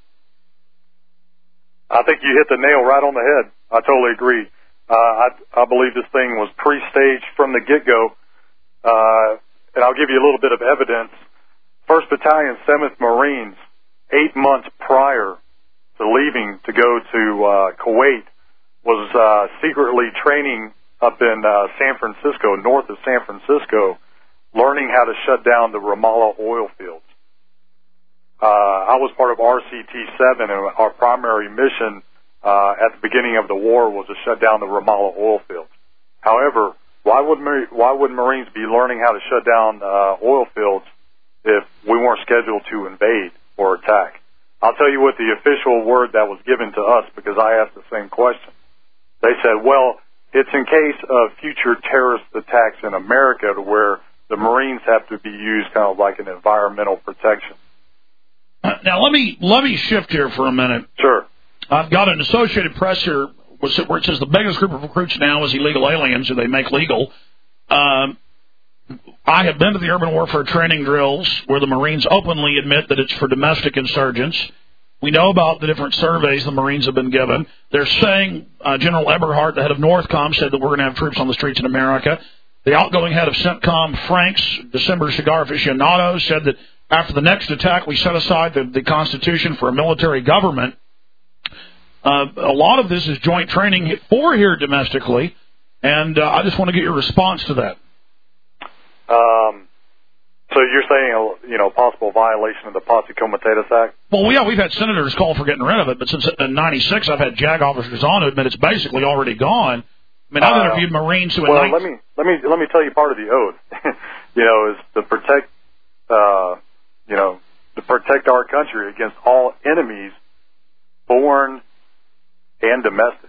I think you hit the nail right on the head. I totally agree. Uh, I, I believe this thing was pre-staged from the get-go. Uh, and I'll give you a little bit of evidence. first Battalion, seventh Marines, eight months prior to leaving to go to uh, Kuwait, was uh, secretly training up in uh, San Francisco, north of San Francisco, learning how to shut down the Ramallah oil fields. Uh, I was part of R C T seven, and our primary mission uh, at the beginning of the war was to shut down the Ramallah oil fields. However, why would Mar- why would Marines be learning how to shut down uh, oil fields if we weren't scheduled to invade or attack? I'll tell you what the official word that was given to us, because I asked the same question. They said, well, it's in case of future terrorist attacks in America, to where the Marines have to be used kind of like an environmental protection. Now, let me let me shift here for a minute. Sure. I've got an Associated Press here where it says the biggest group of recruits now is illegal aliens who they make legal. Um, I have been to the urban warfare training drills where the Marines openly admit that it's for domestic insurgents. We know about the different surveys the Marines have been given. They're saying, uh, General Eberhart, the head of Northcom, said that we're going to have troops on the streets in America. The outgoing head of CENTCOM, Franks, December cigar aficionado, said that after the next attack, we set aside the, the Constitution for a military government. Uh, a lot of this is joint training for here domestically, and uh, I just want to get your response to that. Um, so you're saying, you know, possible violation of the Posse Comitatus Act? Well, yeah, we've had senators call for getting rid of it, but since in ninety-six, I've had JAG officers on who admit it's basically already gone. I mean, I've uh, interviewed Marines who... Well, let me let me let me tell you part of the oath. you know, is to protect, uh, you know, to protect our country against all enemies, foreign and domestic.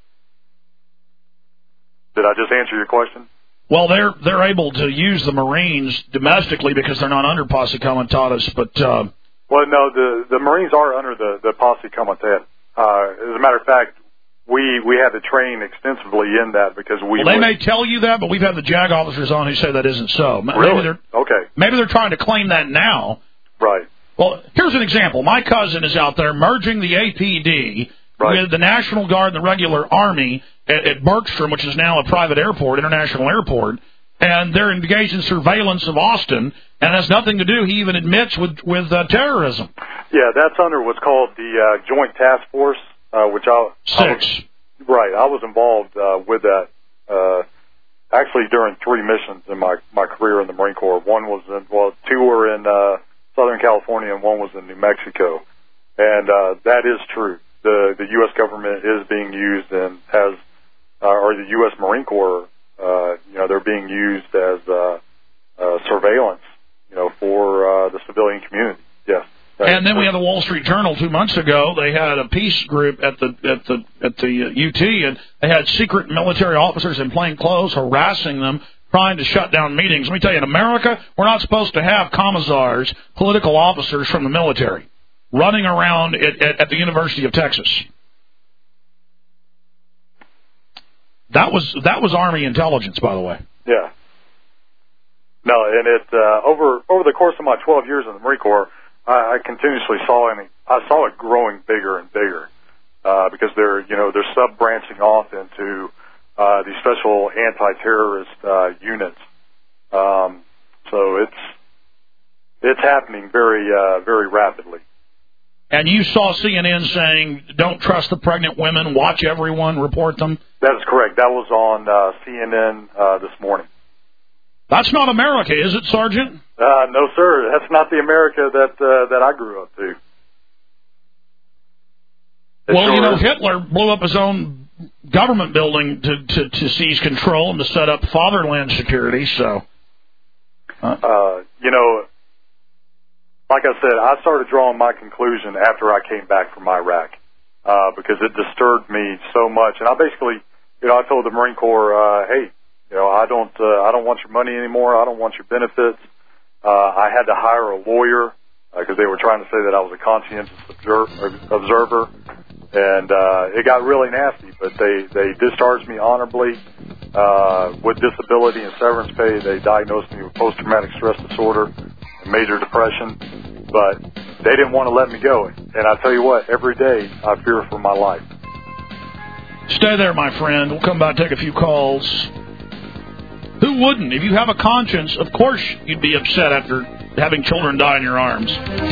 Did I just answer your question? Well, they're they're able to use the Marines domestically because they're not under Posse Comitatus, but... Uh, well, no, the, the Marines are under the, the Posse Comitatus. Uh, as a matter of fact, we we had to train extensively in that because we... Well, they may tell you that, but we've had the JAG officers on who say that isn't so. Maybe really? They're, okay. Maybe they're trying to claim that now. Right. Well, here's an example. My cousin is out there merging the A P D... Right. With the National Guard and the regular Army at, at Bergstrom, which is now a private airport, international airport, and they're engaged in surveillance of Austin, and it has nothing to do, he even admits, with, with uh, terrorism. Yeah, that's under what's called the uh, Joint Task Force, uh, which I, Six. I was, right, I was involved uh, with that, uh, actually during three missions in my, my career in the Marine Corps. One was in, well, two were in uh, Southern California, and one was in New Mexico, and uh, that is true. The the U S government is being used and has, uh, or the U S Marine Corps, uh, you know, they're being used as uh, uh, surveillance, you know, for uh, the civilian community. Yes. And then we had the Wall Street Journal two months ago. They had a peace group at the at the at the uh, U T, and they had secret military officers in plain clothes harassing them, trying to shut down meetings. Let me tell you, in America, we're not supposed to have commissars, political officers from the military, running around at, at, at the University of Texas. That was that was Army intelligence, by the way. Yeah. No, and it uh, over over the course of my twelve years in the Marine Corps, I, I continuously saw it. I saw it growing bigger and bigger uh, because they're you know they're sub branching off into uh, these special anti-terrorist uh, units. Um, so it's it's happening very uh, very rapidly. And you saw C N N saying, don't trust the pregnant women, watch everyone, report them? That is correct. That was on uh, C N N uh, this morning. That's not America, is it, Sergeant? Uh, no, sir. That's not the America that uh, that I grew up to. It well, sure you know, is. Hitler blew up his own government building to, to, to seize control and to set up fatherland security, so... Uh, uh, you know, like I said, I started drawing my conclusion after I came back from Iraq uh, because it disturbed me so much. And I basically, you know, I told the Marine Corps, uh, hey, you know, I don't, uh, I don't want your money anymore. I don't want your benefits. Uh, I had to hire a lawyer because uh, they were trying to say that I was a conscientious observer, observer. and uh, it got really nasty. But they they discharged me honorably uh, with disability and severance pay. They diagnosed me with post-traumatic stress disorder and major depression, but they didn't want to let me go. And I tell you what, every day I fear for my life. Stay there, my friend. We'll come back and take a few calls. Who wouldn't? If you have a conscience, of course you'd be upset after having children die in your arms.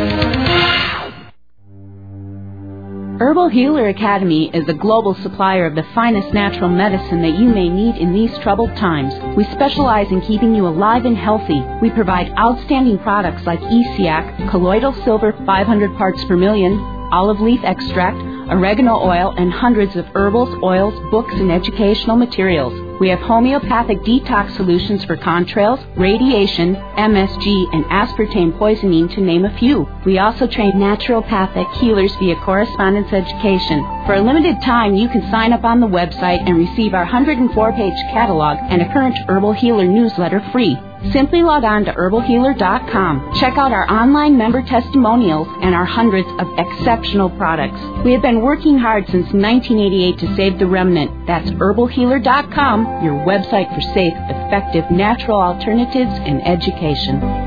Herbal Healer Academy is a global supplier of the finest natural medicine that you may need in these troubled times. We specialize in keeping you alive and healthy. We provide outstanding products like E C A C, colloidal silver five hundred parts per million, olive leaf extract, oregano oil, and hundreds of herbals, oils, books, and educational materials. We have homeopathic detox solutions for contrails, radiation, M S G, and aspartame poisoning, to name a few. We also train naturopathic healers via correspondence education. For a limited time, you can sign up on the website and receive our one hundred four page catalog and a current Herbal Healer newsletter free. Simply log on to herbal healer dot com. Check out our online member testimonials and our hundreds of exceptional products. We have been working hard since nineteen eighty-eight to save the remnant. That's herbal healer dot com, your website for safe, effective, natural alternatives in education.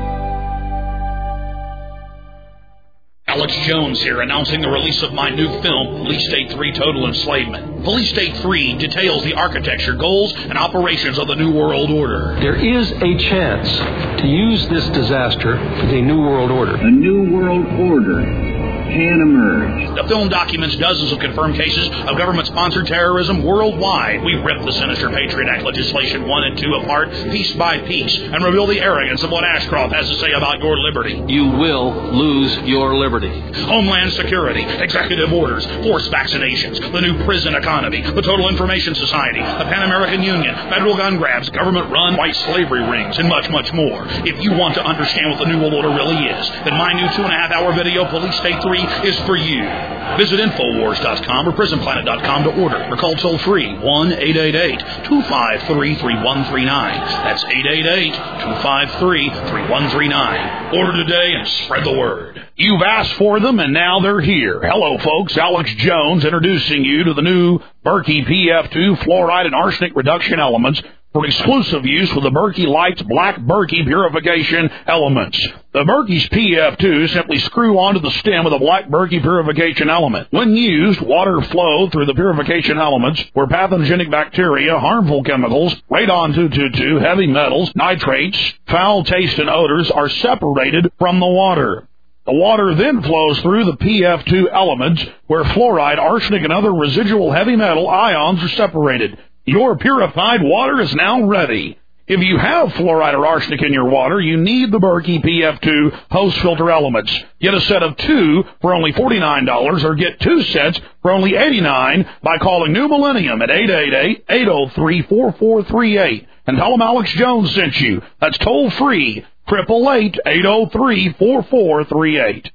Alex Jones here, announcing the release of my new film, Police State three Total Enslavement. Police State three details the architecture, goals, and operations of the New World Order. There is a chance to use this disaster for the New World Order. A New World Order can emerge. The film documents dozens of confirmed cases of government-sponsored terrorism worldwide. We rip the sinister Patriot Act legislation one and two apart, piece by piece, and reveal the arrogance of what Ashcroft has to say about your liberty. You will lose your liberty. Homeland Security, executive orders, forced vaccinations, the new prison economy, the Total Information Society, the Pan American Union, federal gun grabs, government-run white slavery rings, and much, much more. If you want to understand what the New World Order really is, then my new two-and-a-half-hour video, Police State three, is for you. Visit Infowars dot com or Prison Planet dot com to order, or call toll-free one eight eight eight, two five three, three one three nine. That's eight eight eight, two five three, three one three nine. Order today and spread the word. You've asked for them, and now they're here. Hello, folks. Alex Jones introducing you to the new Berkey P F two fluoride and arsenic reduction elements for exclusive use with the Berkey Lights Black Berkey purification elements. The Berkey's P F two simply screw onto the stem of the Black Berkey purification element. When used, water flow through the purification elements where pathogenic bacteria, harmful chemicals, radon two twenty-two, heavy metals, nitrates, foul taste, and odors are separated from the water. The water then flows through the P F two elements where fluoride, arsenic, and other residual heavy metal ions are separated. Your purified water is now ready. If you have fluoride or arsenic in your water, you need the Berkey P F two host filter elements. Get a set of two for only forty-nine dollars or get two sets for only eighty-nine dollars by calling New Millennium at eight eight eight, eight oh three, four four three eight and tell them Alex Jones sent you. That's toll free, eight eight eight, eight oh three, four four three eight.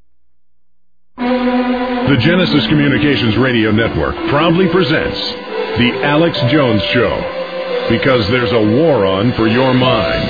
The Genesis Communications Radio Network proudly presents The Alex Jones Show, because there's a war on for your mind.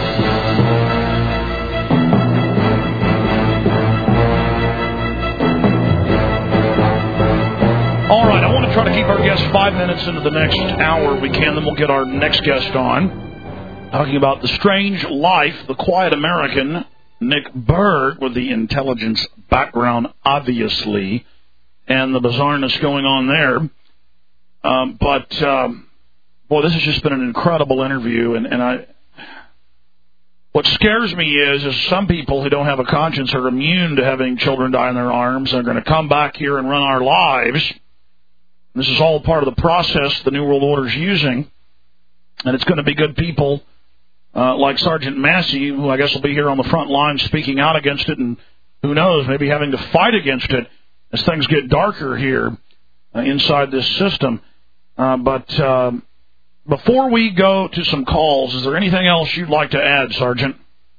All right, I want to try to keep our guests five minutes into the next hour we can, then we'll get our next guest on, talking about the strange life, the quiet American, Nick Berg, with the intelligence background, obviously, and the bizarreness going on there. Um, but, um, boy, this has just been an incredible interview, and, and I What scares me is, is some people who don't have a conscience are immune to having children die in their arms and are going to come back here and run our lives. This is all part of the process the New World Order is using. And it's going to be good people uh, like Sergeant Massey, who I guess will be here on the front line speaking out against it, and who knows, maybe having to fight against it as things get darker here uh, inside this system. Uh, but... Uh, Before we go to some calls, is there anything else you'd like to add, Sergeant?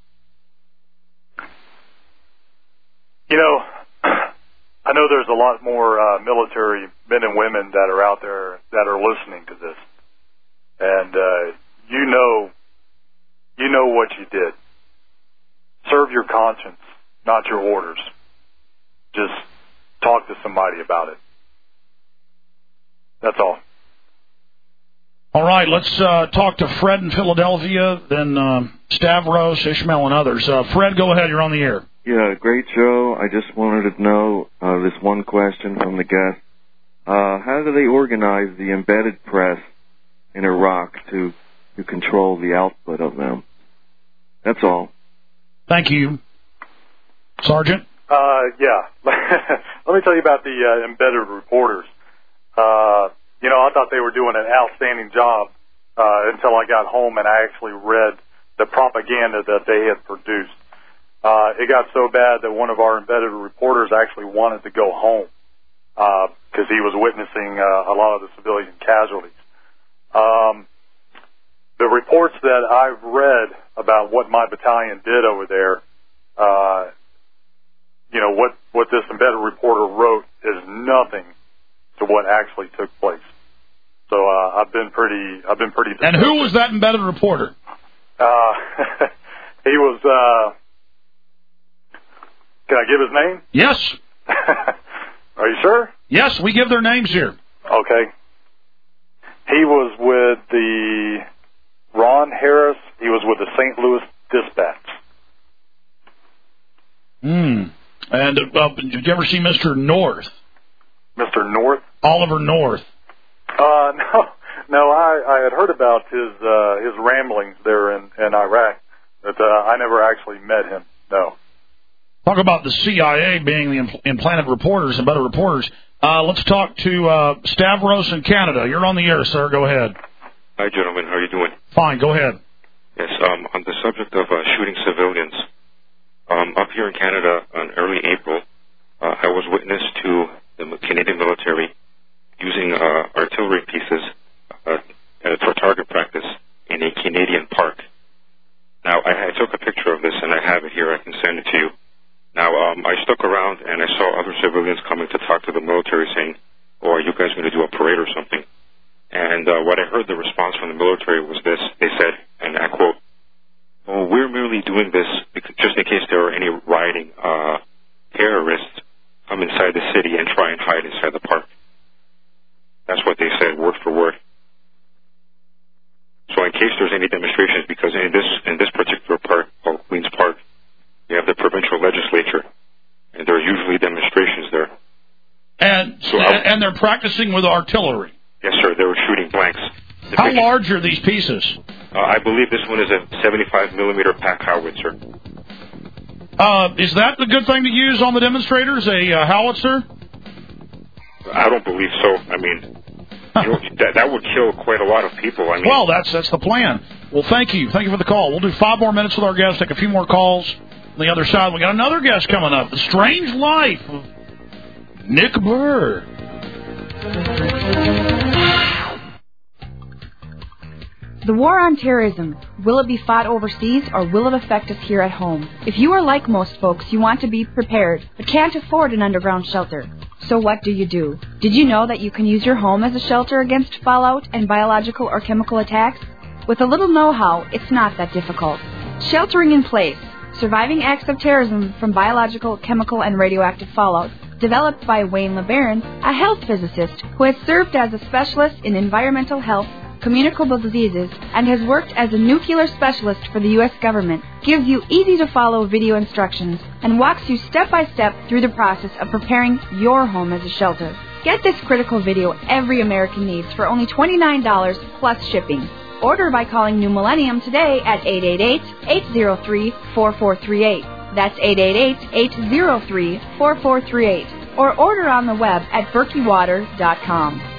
You know, I know there's a lot more uh, military men and women that are out there that are listening to this. And uh, you know, you know what you did. Serve your conscience, not your orders. Just talk to somebody about it. That's all. All right, let's uh, talk to Fred in Philadelphia, then uh, Stavros, Ishmael, and others. Uh, Fred, go ahead. You're on the air. Yeah, great show. I just wanted to know uh, this one question from the guest. Uh, how do they organize the embedded press in Iraq to, to control the output of them? That's all. Thank you. Sergeant? Uh, yeah. Let me tell you about the uh, embedded reporters. Uh You know, I thought they were doing an outstanding job uh, until I got home and I actually read the propaganda that they had produced. Uh, it got so bad that one of our embedded reporters actually wanted to go home because uh, he was witnessing uh, a lot of the civilian casualties. Um, the reports that I've read about what my battalion did over there, uh, you know, what, what this embedded reporter wrote is nothing to what actually took place. So uh, I've been pretty, I've been pretty. And who was that embedded reporter? Uh, he was. Uh, can I give his name? Yes. Are you sure? Yes, we give their names here. Okay. He was with the Ron Harris. He was with the Saint Louis Dispatch. Hmm. And uh, did you ever see Mister North? Mister North? Oliver North. Uh, no, no. I, I had heard about his uh, his ramblings there in, in Iraq, but uh, I never actually met him. No. Talk about the C I A being the impl- implanted reporters and better reporters. Uh, let's talk to uh, Stavros in Canada. You're on the air, sir. Go ahead. Hi, gentlemen. How are you doing? Fine. Go ahead. Yes. Um, on the subject of uh, shooting civilians, um, up here in Canada in early April, uh, I was witness to the Canadian military using uh, artillery pieces uh, for target practice in a Canadian park. Now, I, I took a picture of this, and I have it here. I can send it to you. Now, um, I stuck around, and I saw other civilians coming to talk to the military saying, oh, are you guys going to do a parade or something? And uh, what I heard the response from the military was this. They said, and I quote, oh, we're merely doing this because, just in case there are any rioting uh, terrorists come inside the city and try and hide inside the park. That's what they said, word for word. So in case there's any demonstrations, because in this in this particular park, called Queen's Park, you have the provincial legislature, and there are usually demonstrations there. And so and they're practicing with artillery. Yes, sir. They were shooting blanks. The How picture, large are these pieces? Uh, I believe this one is a seventy-five millimeter pack howitzer. Uh, is that the good thing to use on the demonstrators, a uh, howitzer? I don't believe so. I mean, you know, that, that would kill quite a lot of people. I mean, well, that's that's the plan. Well, thank you. Thank you for the call. We'll do five more minutes with our guests, take a few more calls. On the other side, we got another guest coming up. The Strange Life of Nick Burr. The war on terrorism, will it be fought overseas or will it affect us here at home? If you are like most folks, you want to be prepared, but can't afford an underground shelter. So what do you do? Did you know that you can use your home as a shelter against fallout and biological or chemical attacks? With a little know-how, it's not that difficult. Sheltering in Place, Surviving Acts of Terrorism from Biological, Chemical, and Radioactive Fallout, developed by Wayne LeBaron, a health physicist who has served as a specialist in environmental health, communicable diseases, and has worked as a nuclear specialist for the U S government, gives you easy-to-follow video instructions and walks you step-by-step through the process of preparing your home as a shelter. Get this critical video every American needs for only twenty-nine dollars plus shipping. Order by calling New Millennium today at eight eight eight, eight zero three, four four three eight. That's eight eight eight, eight zero three, four four three eight. Or order on the web at berkey water dot com.